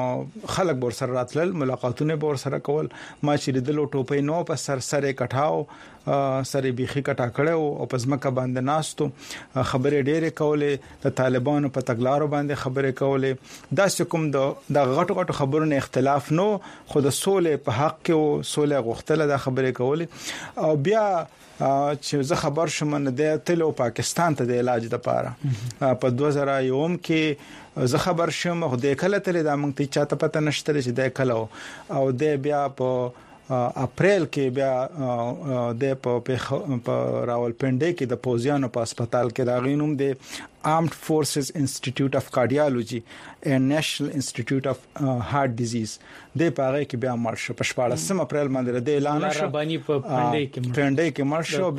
خلک بور سره راتل ملاقاتونه بور سره کول ما چې د لو ټوپې نو په سر سره کټاو سره بيخي کټا کړو او پس مکه باندې ناستو خبرې ډېرې کولې د طالبانو په تګلارو باندې خبرې کولې دا کوم د غټو غټو خبرونو اختلاف نو خو د سولې په حق کې او سولې غوښتل د خبرې کولې او بیا چې زه خبر شوم نه د تلو پاکستان ته د علاج د پاره په دوه زره یوم کې زه خبر شوم خو د کله تل د مونږ ته چاته پته نشته چې د کله او د بیا په اپریل کې بیا د په راولپنډي کې د پوزیانو په هسپتال کې دا غینوم د Armed Forces Institute of Cardiology and National Institute of uh, Heart Disease د پاره کې بیا مرشه په شپږم اپریل باندې د اعلان شو ربانی په پندې کې پندې کې مرشه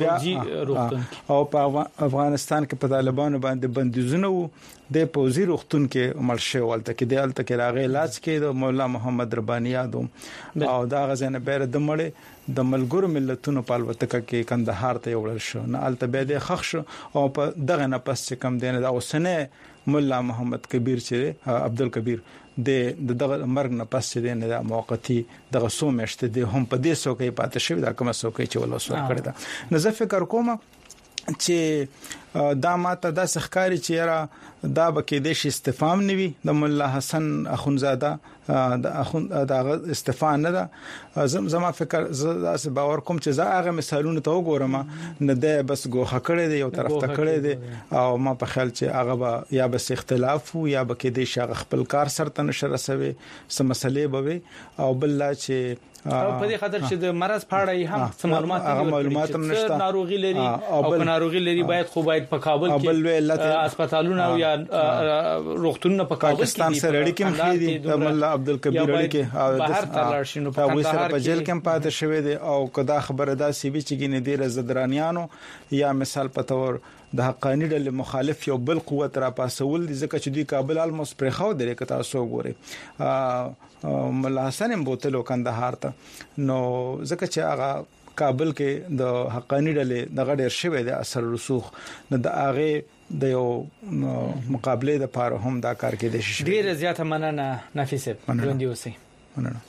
بیا او په افغانستان کې په طالبانو باندې بندیزونه وو د پوزي روختون کې مرشه ولته کې د الته کې راغی لاس کې د مولا محمد ربانی یادو او دا غزنه بیر د مړې د ملګرو ملتونو په الوتکه کې کندهار ته وړل شو نه الته به د خخ شو او په دغه نه پس چې کم دینه دا اوسنه مولا محمد کبیر چې عبدالکبیر د دغه مرګ نه پس چې دینه د موقتی دغه سو مشته د هم په دې سو کې پاتې شوی دا کوم سو کې چې ولوسو کړی دا نو زه فکر کوم چې دا ماته د سخکاری چې را دا بکې د استفهام نیوي د مولا حسن اخونزاده د اخون د استفهام نه ده زم زما فکر زه باور کوم چې زه هغه مثالونه ته وګورم نه ده بس ګوخه کړی دی یو طرف ته کړی دی او ما په خیال چې هغه یا بس اختلاف یا بکې د شغ خپل کار سره نشر رسوي سم مسلې به او بل لا چې او په دې خاطر چې د مرز پاړې هم څه معلومات هغه معلومات هم نشته ناروغي لري او ناروغي لري باید خو باید په کابل کې هسپتالونه او یا روغتونونه په کابل کې پاکستان سره اړیکې مخېدي د مولا عبدالکبیر اړیکې او بهر تلل شنو په کندهار په جیل کې پاتې شوی دی او کدا خبره دا سی بي چې ګینه ډیره زدرانیانو یا مثال په تور د حقانی ډلې مخالف یو بل قوت را پاسول دي ځکه چې دوی کابل الموس پرې خو درې کتا سو ګوري مولا حسن هم بوتلو کندهار ته نو ځکه چې هغه کابل کې د حقانی ډلې د غډیر شوی د اثر رسوخ نه د هغه د یو مقابله د پاره هم دا کار کې دي شي ډیره زیاته مننه نفیسه ژوند اوسئ مننه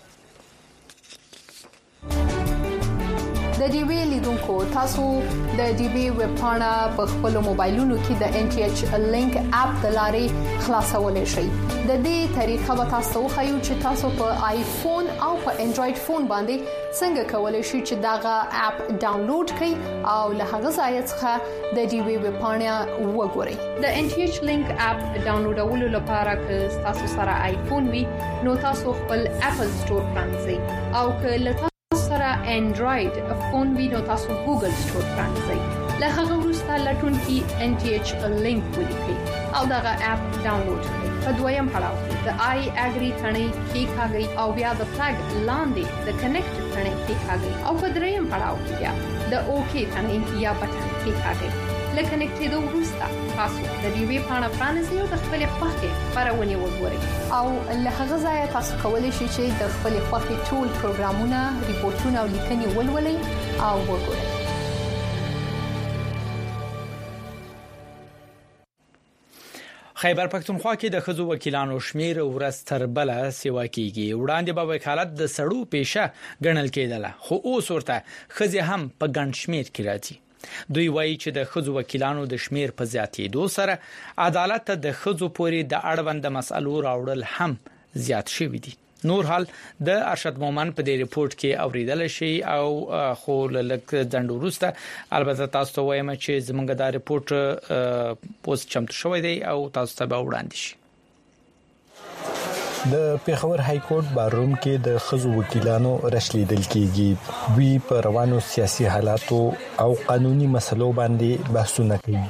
د ډي وی لیدونکو تاسو د ډي وی ویب پاڼه په خپل موبایلونو کې د ان ټي ایچ لینک اپ د لارې خلاصولای شئ د دې طریقه به تاسو خو چې تاسو په آیفون او په انډراید فون باندې څنګه کولای شئ چې داغه اپ ډاونلوډ کړئ او له هغه ځای څخه د ډي وی ویب پاڼه وګورئ د ان ټي ایچ لینک اپ ډاونلوډولو لپاره که تاسو سره آیفون وي نو تاسو خپل اپل سٹور پرانځئ او که سره انډراید فون وی نو تاسو ګوګل سٹور پرانځئ له هغه وروسته لټون کې ان ټي ایچ لینک ولیکئ او دغه اپ ډاونلوډ کړئ په دویم پړاو کې د آی اګری ثنې کې کاږي او بیا د فلګ لاندې د کنیکټ ثنې کې کاږي او په دریم پړاو کې بیا د اوکی ثنې یا بټن کې کاږي لکه کنیکټ دوه وروسته تاسو د دې وی پاڼه پرانځئ او د خپل خوښه پرونه وګورئ او له هغه ځای تاسو کولی شئ چې د خپل خوښه ټول پروګرامونه ریپورتونه او لیکنې ولولئ او وګورئ خیبر پښتونخوا کې د خزو وکیلانو شمیر ورځ تر بل سیوا کیږي وړاندې به وکالت د سړو پیشه ګڼل کېدله خو اوس ورته خزي هم په ګڼ شمیر کې راځي دوی وایي چې د خزو وکیلانو د شمیر په زیاتېدو سره عدالت د خزو پورې د اړوند مسالو راوړل هم زیات شوی دي نور حال د ارشد مومن په دې ریپورت کې اوریدل شي او خو لک ځندورسته البته تاسو ته وایم چې زمونږ دا ریپورت پوسټ چمتو شوی دی او تاسو ته به وړاندې شي د پیښور های کورټ بارروم کې د خزو وکیلانو رشلیدل کیږي دوی په روانو سیاسي حالاتو او قانوني مسلو باندې بحثونه کوي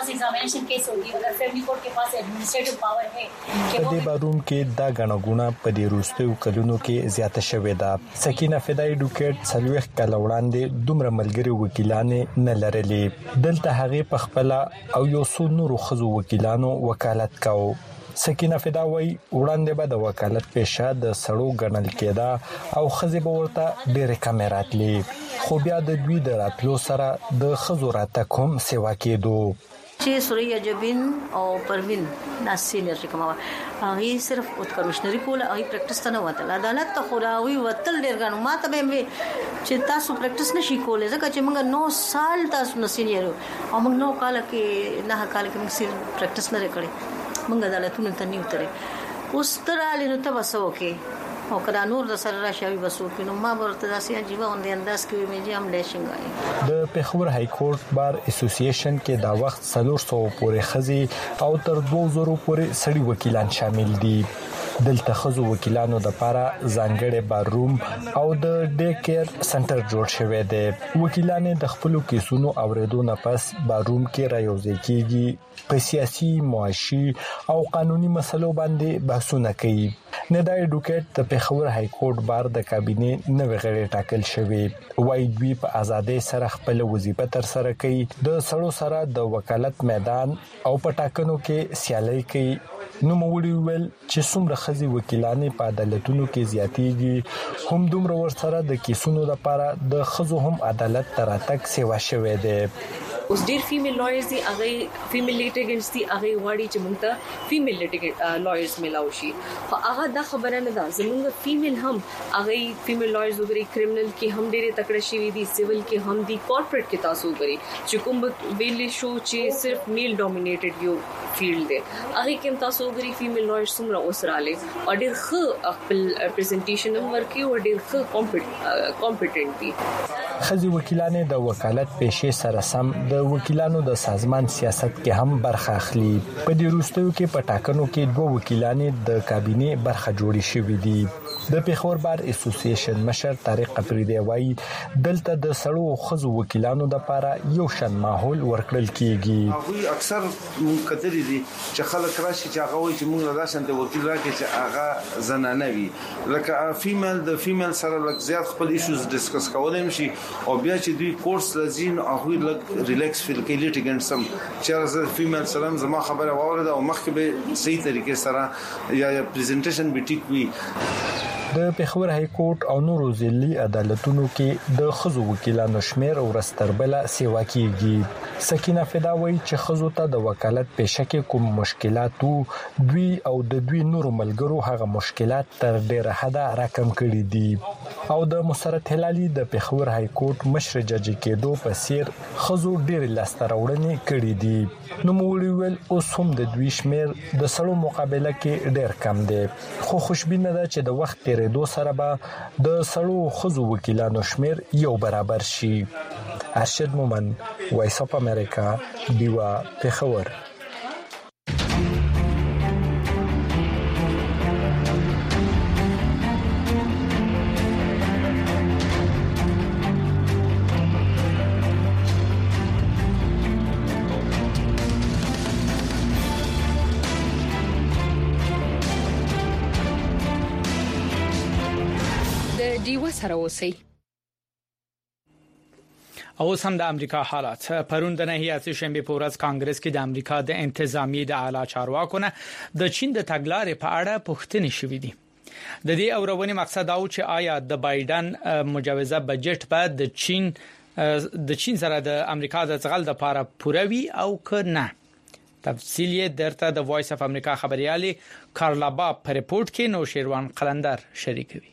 په دې بارروم کې دا غنغونه په دې وروستیو کلونو کې زیاته شوې ده سکینه فدای ډوکټ سلويخ کال وړاندې دومره ملګری وکیلان نه لرلې دلته هغه په خپل او یو څو نورو خزو وکیلانو وکالت کاوه سکینه فداوی وړاندې به د وکالت پیشه د سړو غنل کېده او خزي به ورته ډېر کیمرات لې خو بیا د دوی د راتلو سره د خزو راته کوم سیوا کېدو چې سوریا جبین او پروین ناس سینیئر چې کومه هغه صرف او کمشنري کوله هغه پریکټیس ته نه وته عدالت ته خوراوي وتل ډېر غنو ماته به چې تاسو پریکټیس نشي کولای ځکه چې موږ نو سال تاسو نه سینیئر او موږ نو کال کې نه کال کې موږ سیر پریکټیس نه کړی موږ عدالتونو ته نیو ترې اوس تر علي نو تاسو کې او کله نور د سره راشي بسو کې نو ما ورته داسې عجیب انداز انداز کې مې هم ډیشنګای د پیښور های کورټ بار اسوسییشن کې دا وخت څلور سوه پورې خزي او تر دوه زره پورې سړي وکیلان شامل دي دلته خزو وکیلانو د لپاره ځانګړي بارروم او د ډې کیر سنټر جوړ شوی دی وکیلان د خپل کیسونو اوریدو نه پس بارروم کې رايوځي کیږي په سیاسي معاشي او قانوني مسلو باندې بحثونه کوي ندای ډوکټ د پیښور های کورټ بار د کابینه نوې غړي ټاکل شوی وای دوی په ازادۍ سره خپل وظیفه تر سره کوي د سړو سره د وکالت میدان او په ټاکنو کې سیالي کوي نو موړي ویل چې څومره خزي وکیلانې په عدالتونو کې زیاتېږي هم دومره ورسره د کیسونو لپاره د خزو هم عدالت تراتک سیوا شوی دی اوس ډیر فیمیل لایرز دي هغه فیمیل لیټیګنټس دي هغه واړي چې موږ ته فیمیل لیټیګنټ لایرز ملاوي شي خو هغه د خبره نه ده زموږ فیمیل هم هغه فیمیل لایرز وګړي کریمینل کې هم ډیره تکړه شي دي سیویل کې هم دي کارپوریټ کې تاسو وګړي چې کوم ویلې شو چې صرف میل ډومینیټډ یو فیلډ دی هغه کې تاسو وګړي فیمیل لایرز سمره اوسراله او ډیر ښه خپل پریزنټیشن هم ورکي او ډیر ښه کمپټنټ دي خزي وکیلانو د وکالت پېښې سره سم د وکیلانو د سازمان سیاست کې هم برخه اخلي په دې وروستیو کې په ټاکنو کې دوه وکیلانو د کابینې برخه جوړې شوې دي د پیښور بار اسوسییشن مشر طارق قفریدی وایي دلته د سړو خزو وکیلانو د لپاره یو شان ماحول ورکړل کیږي هغه اکثر مونږ کتري دي چې خلک راشي چې هغه وایي چې مونږ راشن د وکیل راکې چې هغه زنانه وي لکه فیمیل د فیمیل سره لږ زیات خپل ایشوز ډیسکس کولای شي او بیا چې دوی کورس لزین هغه لږ ریلیکس فیل کوي لیټیګنټ سم چې از فیمیل سره زما خبره واورده او مخکې به صحیح طریقې سره یا پریزنټیشن به ټیک وي د پیښور های کورټ او نورو ځلي عدالتونو کې د خزو وکیلانو شمیر ورستربله سیوا کیږي سکینه فدا وایي چې خزو ته د وکالت پېښه کې کوم مشکلات دوی او د دوی نورو ملګرو هغه مشکلات تر ډیره حده راکم کړي دي او د مسرت هلالي د پیښور های کورټ مشر جج کېدو په سیر خزو ډیر لاستراوړنې کړي دي نو موږ ویل اوس هم د دوی شمیر د سړو مقابله کې ډیر کم دی خو خوشبینه ده چې د وخت دو سره به د سړو خزو وکیلانو شمیر یو برابر شي ارشد مومن وایس اپ امریکا دیوا پیښور دیو سره اوسئ او سم د امریکا حالات پرون د نهیاتي شنبه په ورځ کانګرس کې د امریکا د انتظامی د اعلی چارواکو نه د چین د تګلارې په اړه پوښتنې شوې دي د دې اورونې مقصد او چې آیا د بایدن مجوزه بجټ بعد د چین د چین سره د امریکا د ځغل د لپاره پوروي او کنه تفصیل یې درته د وایس اف امریکا خبريالي کارلا باب په ریپورت کې نو شیروان قلندر شریکوي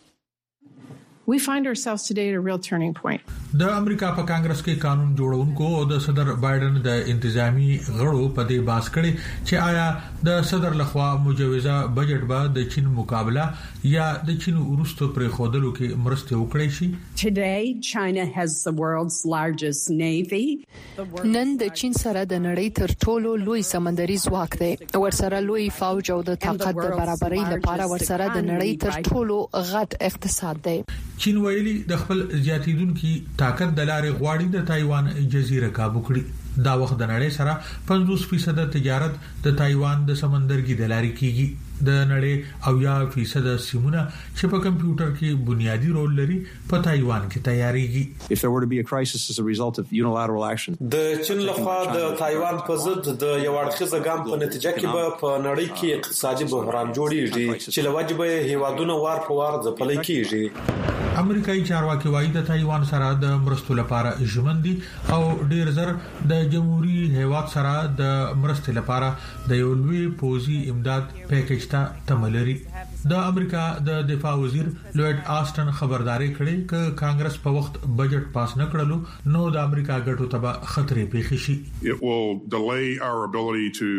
We find ourselves today at a real turning point. د امریکا په کانګرس کې قانون جوړونکو او د صدر بایدن د انتظامی غړو په دې باس کړي چې آیا د صدر لخوا مجوزه بجټ به د چین مقابله یا د چین ورستو پر خودلو کې مرسته وکړي شي. Today China has the world's largest navy. نن د چین سره د نړۍ تر ټولو لوی سمندري ځواک دی. ورسره لوی فوج او د طاقت د برابرۍ لپاره ورسره د نړۍ تر ټولو غټ اقتصاد دی. چین ویلي د خپل زیاتیدونکو طاقت د لارې غواړي د تایوان جزیره کابو کړي دا وخت د نړۍ سره پنځوس فیصد تجارت د تایوان د سمندرګي د لارې کیږي د نړۍ او یا فیصد سیمونه چې په کمپیوټر کې بنیادی رول لري په تایوان کې تیاریږي. If there were to be a crisis as a result of unilateral action د چین لخوا د تایوان په ضد د یو اړخیزه ګام په نتیجه کې به په نړۍ کې اقتصادي بحران جوړیږي چې لوجبه هیوادونه وار په وار ځپل کیږي. امریکایي چارواکي وايي د تایوان سره د مرستو لپاره ژمندي او ډیر زر د جمهوریت هیواد سره د مرستې لپاره د یو لوی پوزي امداد پیکیج ته تملري. د امریکا د دفاع وزیر لوید آسټن خبرداري کړې چې کانګرس په وخت بجټ پاس نه کړلو نو د امریکا ګټو ته خطرې پیښ شي. It will delay our ability to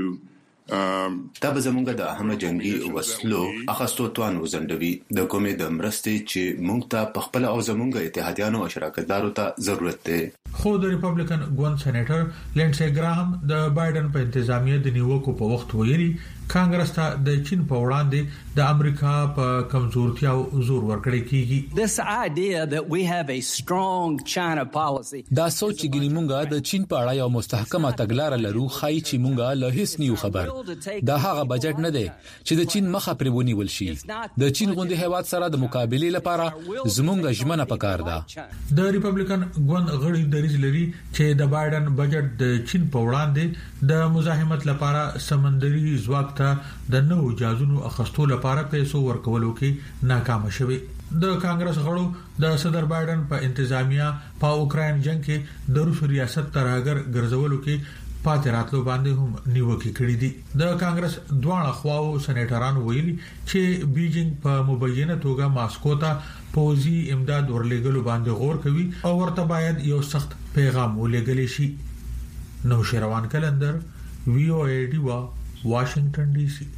دا به زمونږ د اهم جنگي وسلو اخستو توان وزندوي د کومې د مرستې چې مونږ ته په خپل او زمونږ اتحادیانو او شراکتدارو ته ضرورت دی. خو د ریپبلیکن ګوند سېنیټر لینډسي ګراهم د بایدن په انتظامیه د نیوکو په وخت ویلي کانګرس ته د چین په وړاندې د امریکا په کمزورتیا او زور ورکړی کیږي. This idea that we have a strong China policy دا سوچ چې ګنې مونږه د چین په اړه یو مستحکمه تګلارې لرو خای چې مونږه له هیڅ نیو خبر دا هغه بجټ نه دی چې د چین مخه پرېونی ول شي. د چین غوندي هیواد سره د مقابله لپاره زمونږه ژمنه پکار ده. د ریپبلیکن ګوند غړي دریځ لري چې د بایدن بجټ د چین په وړاندې د مزاحمت لپاره سمندري ځواک انقلاب ته د نوو جازونو اخستو لپاره پیسو ورکولو کې ناکام شوه. د کانګرس غړو د صدر بایدن په انتظامیه په اوکرين جنگ کې د روس ریاست ترهګر ګرځولو کې پاتې راتلو باندې هم نیوکه کړې دي. د کانګرس دواړه خواو سېنیټرانو ویلي چې بیجینګ په مبینه توګه ماسکو ته پوزي امداد ورلېګلو باندې غور کوي او ورته باید یو سخت پیغام ولېګل شي. نو شروان کلندر وی او ای ډی وا واشنگټن ډي سي.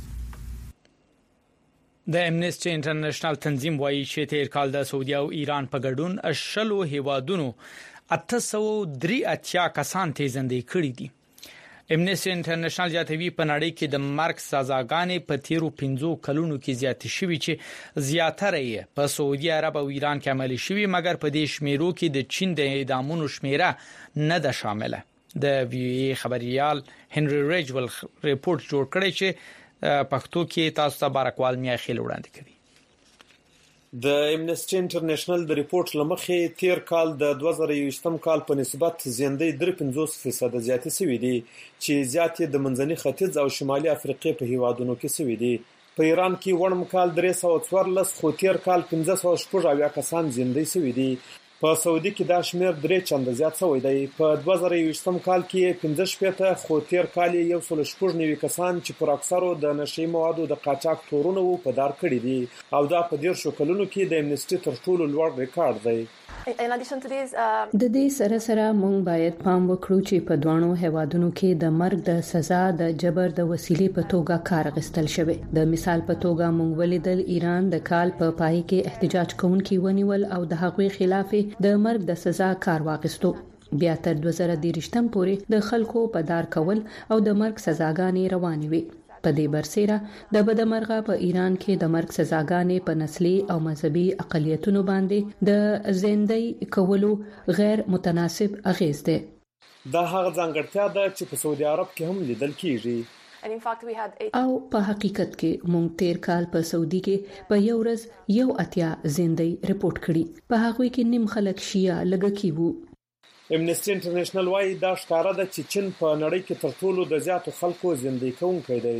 د امنیسټي انټرنیشنل تنظیم وايي چې تیر کال د سعودي او ایران په ګډون اشلو هیوادونو اته سوه درې اتیا کسان تیزندې کړي دي. امنیسټي انټرنیشنل جاتوی په نړۍ کې د مرګ سزاګانې په تیرو پنځو کلونو کې زیاتې شوې چې زیاتره یې په سعودي عرب او ایران کې عملي شوې، مګر په دې شمیرو کې د چین د اعدامونو شمیره نه ده شامله. د وی ای خبريال هنري ریجول ریپورت جوړ کړی چې پښتو کې تاسو ته بارکوال میا خېل وړاندې کوي. د امنیسټي انټرنیشنل د ریپورت لمخې تیر کال د دوه زره یوویشتم کال په نسبت زیندې درې پنځوس فیصد زیاتې شوې دي چې زیاتې د منځني ختیځ او شمالي افریقې په هیوادونو کې شوې دي. په ایران کې وړم کال درې سوه څوارلس خو تیر کال پنځه سوه شپږ اویا کسان زیندې شوې دي. په سعودي کې دا شمیر درې چنده زیات شوی دی. په دوه زره یوویشتم کال کې پنځه شپږ خو تیر کال یو سل شپږ نوي کسان چې پر اکثرو د نشي موادو د قاچاق تورونه وو په دار کړی دي او دا په ډیر شو کلونو کې د امنیسټي تر ټولو لوړ ریکارډ دی. د دې سره سره مونږ باید پام وکړو چې په دوانو هیوادونو کې د مرګ د سزا د جبر د وسیلې په توګه کار غستل شوی. د مثال په توګه مونږ ولیدل ایران د کال په پای کې احتجاج کوونکي ونیول او د هغوی خلاف د مرګ د سزا کار واغستو. بیا تر دوه زره دېرشتم پورې د خلکو په دار کول او د مرګ سزاګانې روانې وي. په دې برسېره د بدمرغه په ایران کې د مرګ سزاګانې په نسلي او مذهبي اقلیتونو باندې د زندۍ کولو غیر متناسب اغیز ده. دا هغه ځانګړتیا ده چې په سعودي عرب کې هم لیدل کیږي. او په حقیقت کې مونږ تیر کال په سعودي کې په یو ورځ یو اتیا زندۍ رپورت کړي. په هغه کې نیم خلک شیعه لږ کیوو. امنیسټي انټرنیشنل وايي دا ښکاره ده چې چین په نړۍ کې تر ټولو د زیاتو خلکو زندۍ کوونکی دی.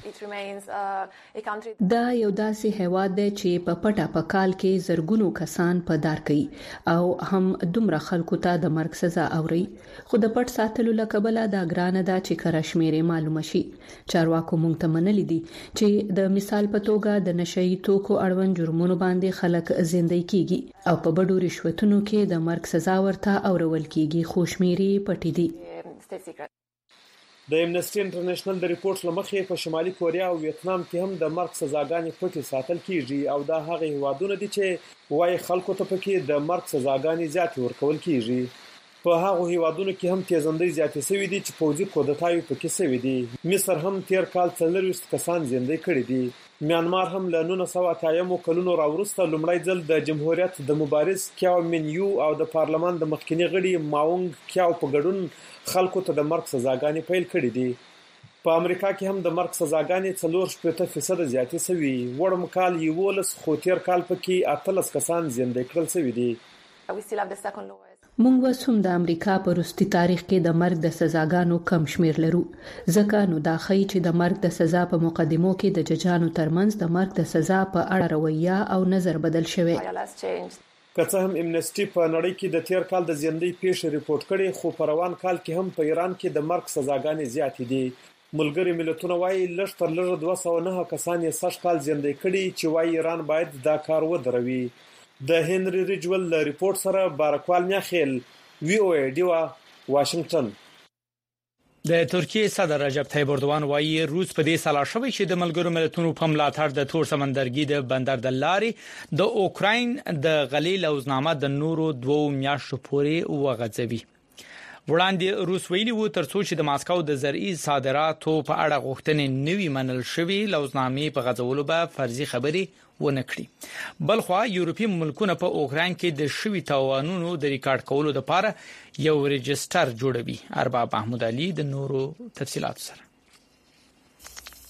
دا یو داسې هیواد دی چې په پټه په کال کې زرګونو کسان په دار کوي او هم دومره خلکو ته د مرګ سزا اوري. خو د پټ ساتلو لکبله دا ګرانه ده چې کراشمیرې معلومه شي. چارواکو مونږ ته منلي دي چې د مثال په توګه د نشئی توکو اړوند جرمونو باندې خلک زندۍ کیږي او په بډو رشوتونو کې د مرګ سزا ورته اورول کیږي، خو شمیرې پټې دي. د امنیسټي انټرنیشنل د ریپورت لمخې په شمالي کوریا او ویتنام کې هم د مرګ سزاګانې پټې ساتل کیږي او دا هغه هیوادونه دي چې وايي خلکو ته پکې د مرګ سزاګانې زیاتې ورکول کیږي. په هغه هیوادونو کې هم تیزندۍ زیاتې شوې دي چې پوځي کودتاوي پکې شوې دي. مصر هم تیر کال څلورویشت کسان زندۍ کړي دي. میانمار هم له نولس سوه اتیایمو کلونو راوروسته لومړی ځل د جمهوریت د مبارز کیاو من یو او د پارلمان د مخکنی غړي ماونګ کیاو په ګډون خلکو ته د مرګ سزاګانې پیل کړې دي. په امریکا کې هم د مرګ سزاګانې څلور شپږ فیصد زیاتې شوې. وړم کال یوولس خو تیر کال پکې اتلس کسان زندۍ کړل شوي دي. مونږ اوس هم د امریکا په وروستي تاریخ کې د مرګ د سزاګانو کم شمیر لرو. ځکه نو دا ښیي چې د مرګ د سزا په مقدمو کې د ججانو ترمنځ د مرګ د سزا په اړه رویه او نظر بدل شوی. که څه هم امنیسټي په نړۍ کې د تیر کال د زندۍ پیښې ریپورت کړي، خو په روان کال کې هم په ایران کې د مرګ سزاګانې زیاتې دي. ملګری ملتونه وايي لږ تر لږه دوه سوه نه کسان یې سږ کال زندۍ کړي چې وايي ایران باید دا کار ودروي. د هنري ریجول له ریپورت سره بارکوال میاخیل وی او ای ډی وا واشنگټن. د ترکیه صدر رجب طیب اردوغان وايي روس په دې سلا شوی چې د ملګرو ملتونو په ملاتړ د تور سمندرګي د بندر د لارې د اوکراین د غلې لوزنامه د نورو دوو میاشتو پورې وغځوي. وړاندې روس ویلي وو ترڅو چې د ماسکو د زرعي صادراتو په اړه غوښتنې نوي منل شوی لوزنامې په غځولو به فرضي خبري ونه کړي. بلخوا یورپی ملکونه په اوکراین کې د شوی تاوانونو د ریکارډ کولو لپاره یو ريجستر جوړوي. ارباب محمود علي د نورو تفصيلات سره.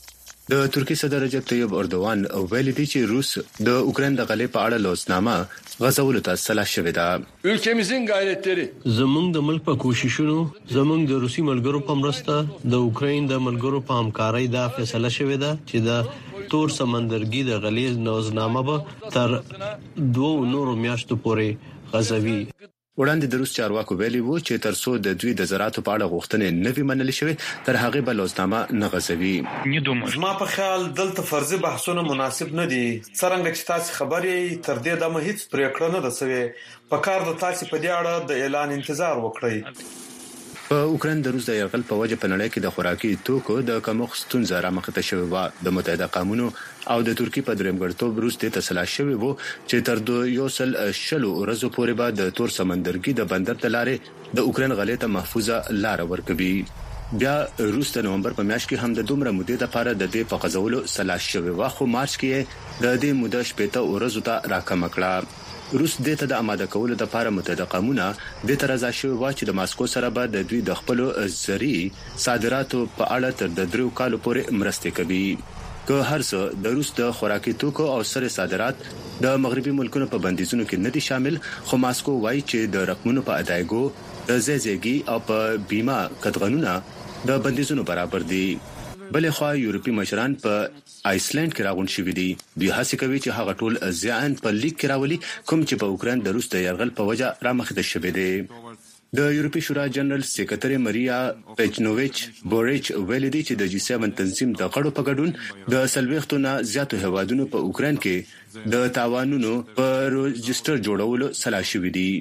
د ترکیه صدر رجب طیب اردوغان ویلي دی چې روس د اوکراین د غلې په اړه لوزنامه غزولو ته سلاح شوې ده. ülkemizin gayretleri زمونږ د ملک په کوششونو زمونږ د روسي ملګرو په مرسته د اوکرين د ملګرو په همکارۍ دا فیصله شوې ده چې د تور سمندرګي د غلیظ نوزنامه به تر دوه نورو میاشتو پورې غزوي. وړاندې د روس چارواکو ویلي وو چې تر څو د دوی د زراعتو په اړه غوښتنې نه وي منل شوی تر هغه به لوزنامه نه غزوي. ما په خیال دلته فرضي بحثونه مناسب نه دي. څنګه چې تاسو خبرې تر دې دمه هیڅ پریکړه نه ده شوې. په کار د تاسو په دې اړه د اعلان انتظار وکړئ. په اوکرين د روس د یرغل په وجه په نړۍ کې د خوراکي توکو د کمښت ستونزه رامخته شوې و. د متحده قومونو او د ترکیې په درېمګړتوب روس د تسلا شوی وو چې تر دو یو سل شلو ورځو پورې به د تور سمندرګي د بندر د لارې د اوکرين غلې ته محفوظه لار ورکوي. بیا روس د نومبر په میاشت کې هم د دومره مودې لپاره د دې په غزولو سلا شوی و، خو مارچ کې د دې موده شپږ ورځو ته راکم کړه. روس د ته د آماده کولو لپاره متحده قومونه د ترازا شوی و چې د ماسکو سره به د دوی د خپل زری صادراتو په اړه تر د درو کالو پورې مرسته کوي. که هر څه د روس د خوراکي توکو او سره صادرات د مغربي ملکونو په بندیزونو کې نه دي شامل، خو ماسکو وایي چې د رقمونو په ادایګو د زیږیږي او په بیمه کتغنونه د بندیزونو برابر دي. بلې خوا یورپی مشران په آیسلند کې راغون شوي دي. دوی هڅه کوي چې هغه ټول ځان په لیک کې راولي کوم چې په اوکرين د روس د یرغل په وجه رامخته شوی دی. د یورپی شورا جنرال سکرټری ماریا پچنوویچ بوریچ ویل دي چې د جی سیون تنظیم د غړو په ګډون د سلويختونه زیاتو هوادونو په اوکرين کې د تاوانونو په رجستر جوړولو سلا شوې دي.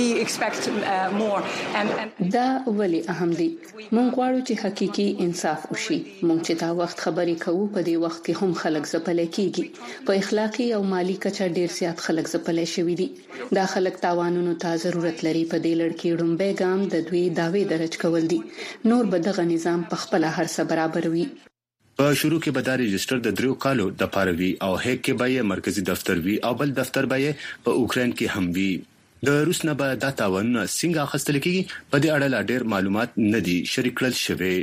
دا ولی اهم دي. مونږ غواړو چې حقيقي انصاف وشي. مونږ چې دا وخت خبرې کوو په دې وخت کې هم خلک زپل کېږي. په اخلاقی او مالی کچه ډیر زیات خلک زپل شوي دي. دا خلک تاوانونو ته ضرورت لري. په دې لړ کې ډومبه ګام د دوی داوی درج کول دي. نور به دغه نظام په خپل هر څه برابر وي. په شروع کې به دا رجستر د دریو کالو د پاروي او هک کې به مرکزی دفتر وي او بل دفتر به په اوکرين کې هم وي. د روس نه به دا تاوانونه څنګه اخیستل کیږي په دې اړه لا ډېر معلومات نه دي شریک کړل شوی.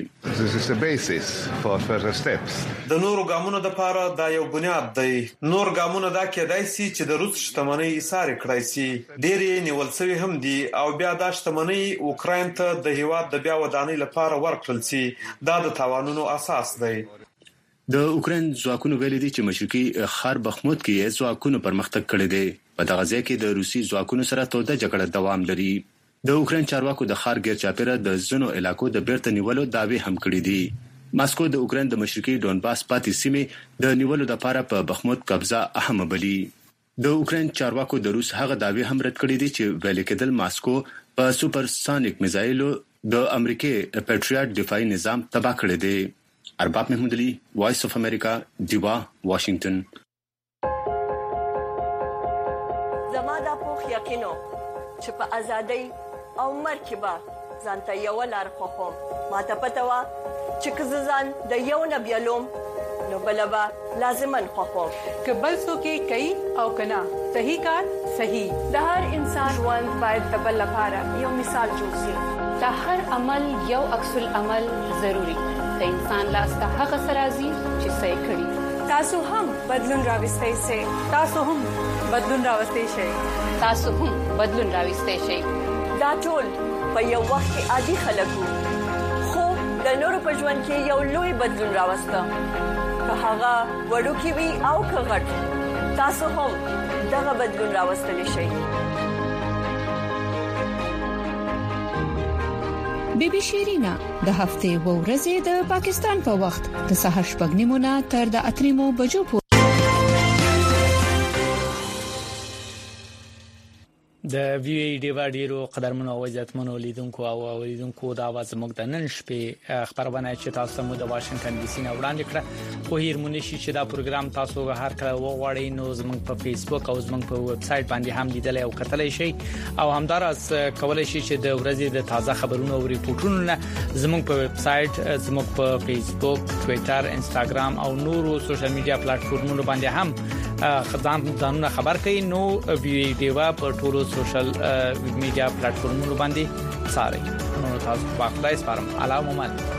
د نورو ګامونو د لپاره دا یو بنیاد دی. نور ګامونه دا کېدای شي چې د روس شتمنۍ ایثار کړای شي. ډېری نیول شوی هم دي او بیا دا شتمنۍ اوکرين ته د هیواد د بیا ودانۍ لپاره ورکړل شي. دا د تاوانونو اساس دی. د اوکرين ځواکونو ویلي دي چې مشرقي خار بخمود کې ځواکونو پرمختګ کړی دی. په دغه ځای کې د روسي ځواکونو سره توده جګړه دوام لري. د اوکرين چارواکو د خار غیر چاپیره د زنو علاقو د بیرته نیولو داوی هم کړی دي. ماسکو د اوکرين د مشرقي ډونباس پاتې سیمې د نیولو لپاره په بخمود قبضه اهم بلی. د اوکرين چارواکو د روس هغه داوی هم رد کړی دي چې ویل کېدل ماسکو په سوپرسونیک میزایلو د امریکای پیټریاټ دفاعي نظام تباه کړی دی. ارباب محمود علي، وایس اف امریکا، دیوا، واشنگټن. زما د پوخ یقینو چې په ازادۍ او مرکبه ځانته یو لار خوخم. ما ته پته و چې ځان د یو نبیلوم نو بلبا لازمن خوخم. که بل څوک کوي او کنا صحیح کار صحیح. د هر انسان ژوند باید د بل لپاره یو مثال جوړ شي. د هر عمل یو عکس العمل ضروری. د انسان لاس ته هغه سرازي چې صحیح کړي. تاسو هم بدلون راوستئ شئ. تاسو هم بدلون راوستئ شئ. تاسو هم بدلون راوستئ شئ. دا ټول په یو وخت کې عادي خلکو خو د نورو په ژوند کې یو لوی بدلون راوسته. که هغه وړوکی وي او که غټ، تاسو هم دغه بدلون راوستلی شئ. بی بی شیرینا د هفته و ورځې د پاکستان په وخت د سهار شپږ نیمو نه تر د اتریمو بجو پورې. د وی ای ډیوا ډیرو قدرمنو او عزتمنو لیدونکو او اوریدونکو د आवाज موږ د نن شپې خبرونه چې تاسو مو د واشنگټن ډي سي نه وړاندې کړه. خو هیرمونی شي چې دا پروګرام تاسو هر کله وغواړئ نو زموږ په فیسبوک او زموږ په ویب سټ باندې هم لیدلای او کتلای شئ او همدارس کولای شئ چې د ورځې د تازه خبرونو او ریپورتونو زموږ په ویب سټ، زموږ په فیسبوک، ټوئیټر، انستګرام او نورو سوشل میډیا پلیټ فارمونو باندې هم خدام ځانونه خبر کړئ. نو وی ای ډیوا په ټولو سوشل میډیا پلیټ فارمونو باندې ساري نو تاسو په خپل اسپارم علاوه مال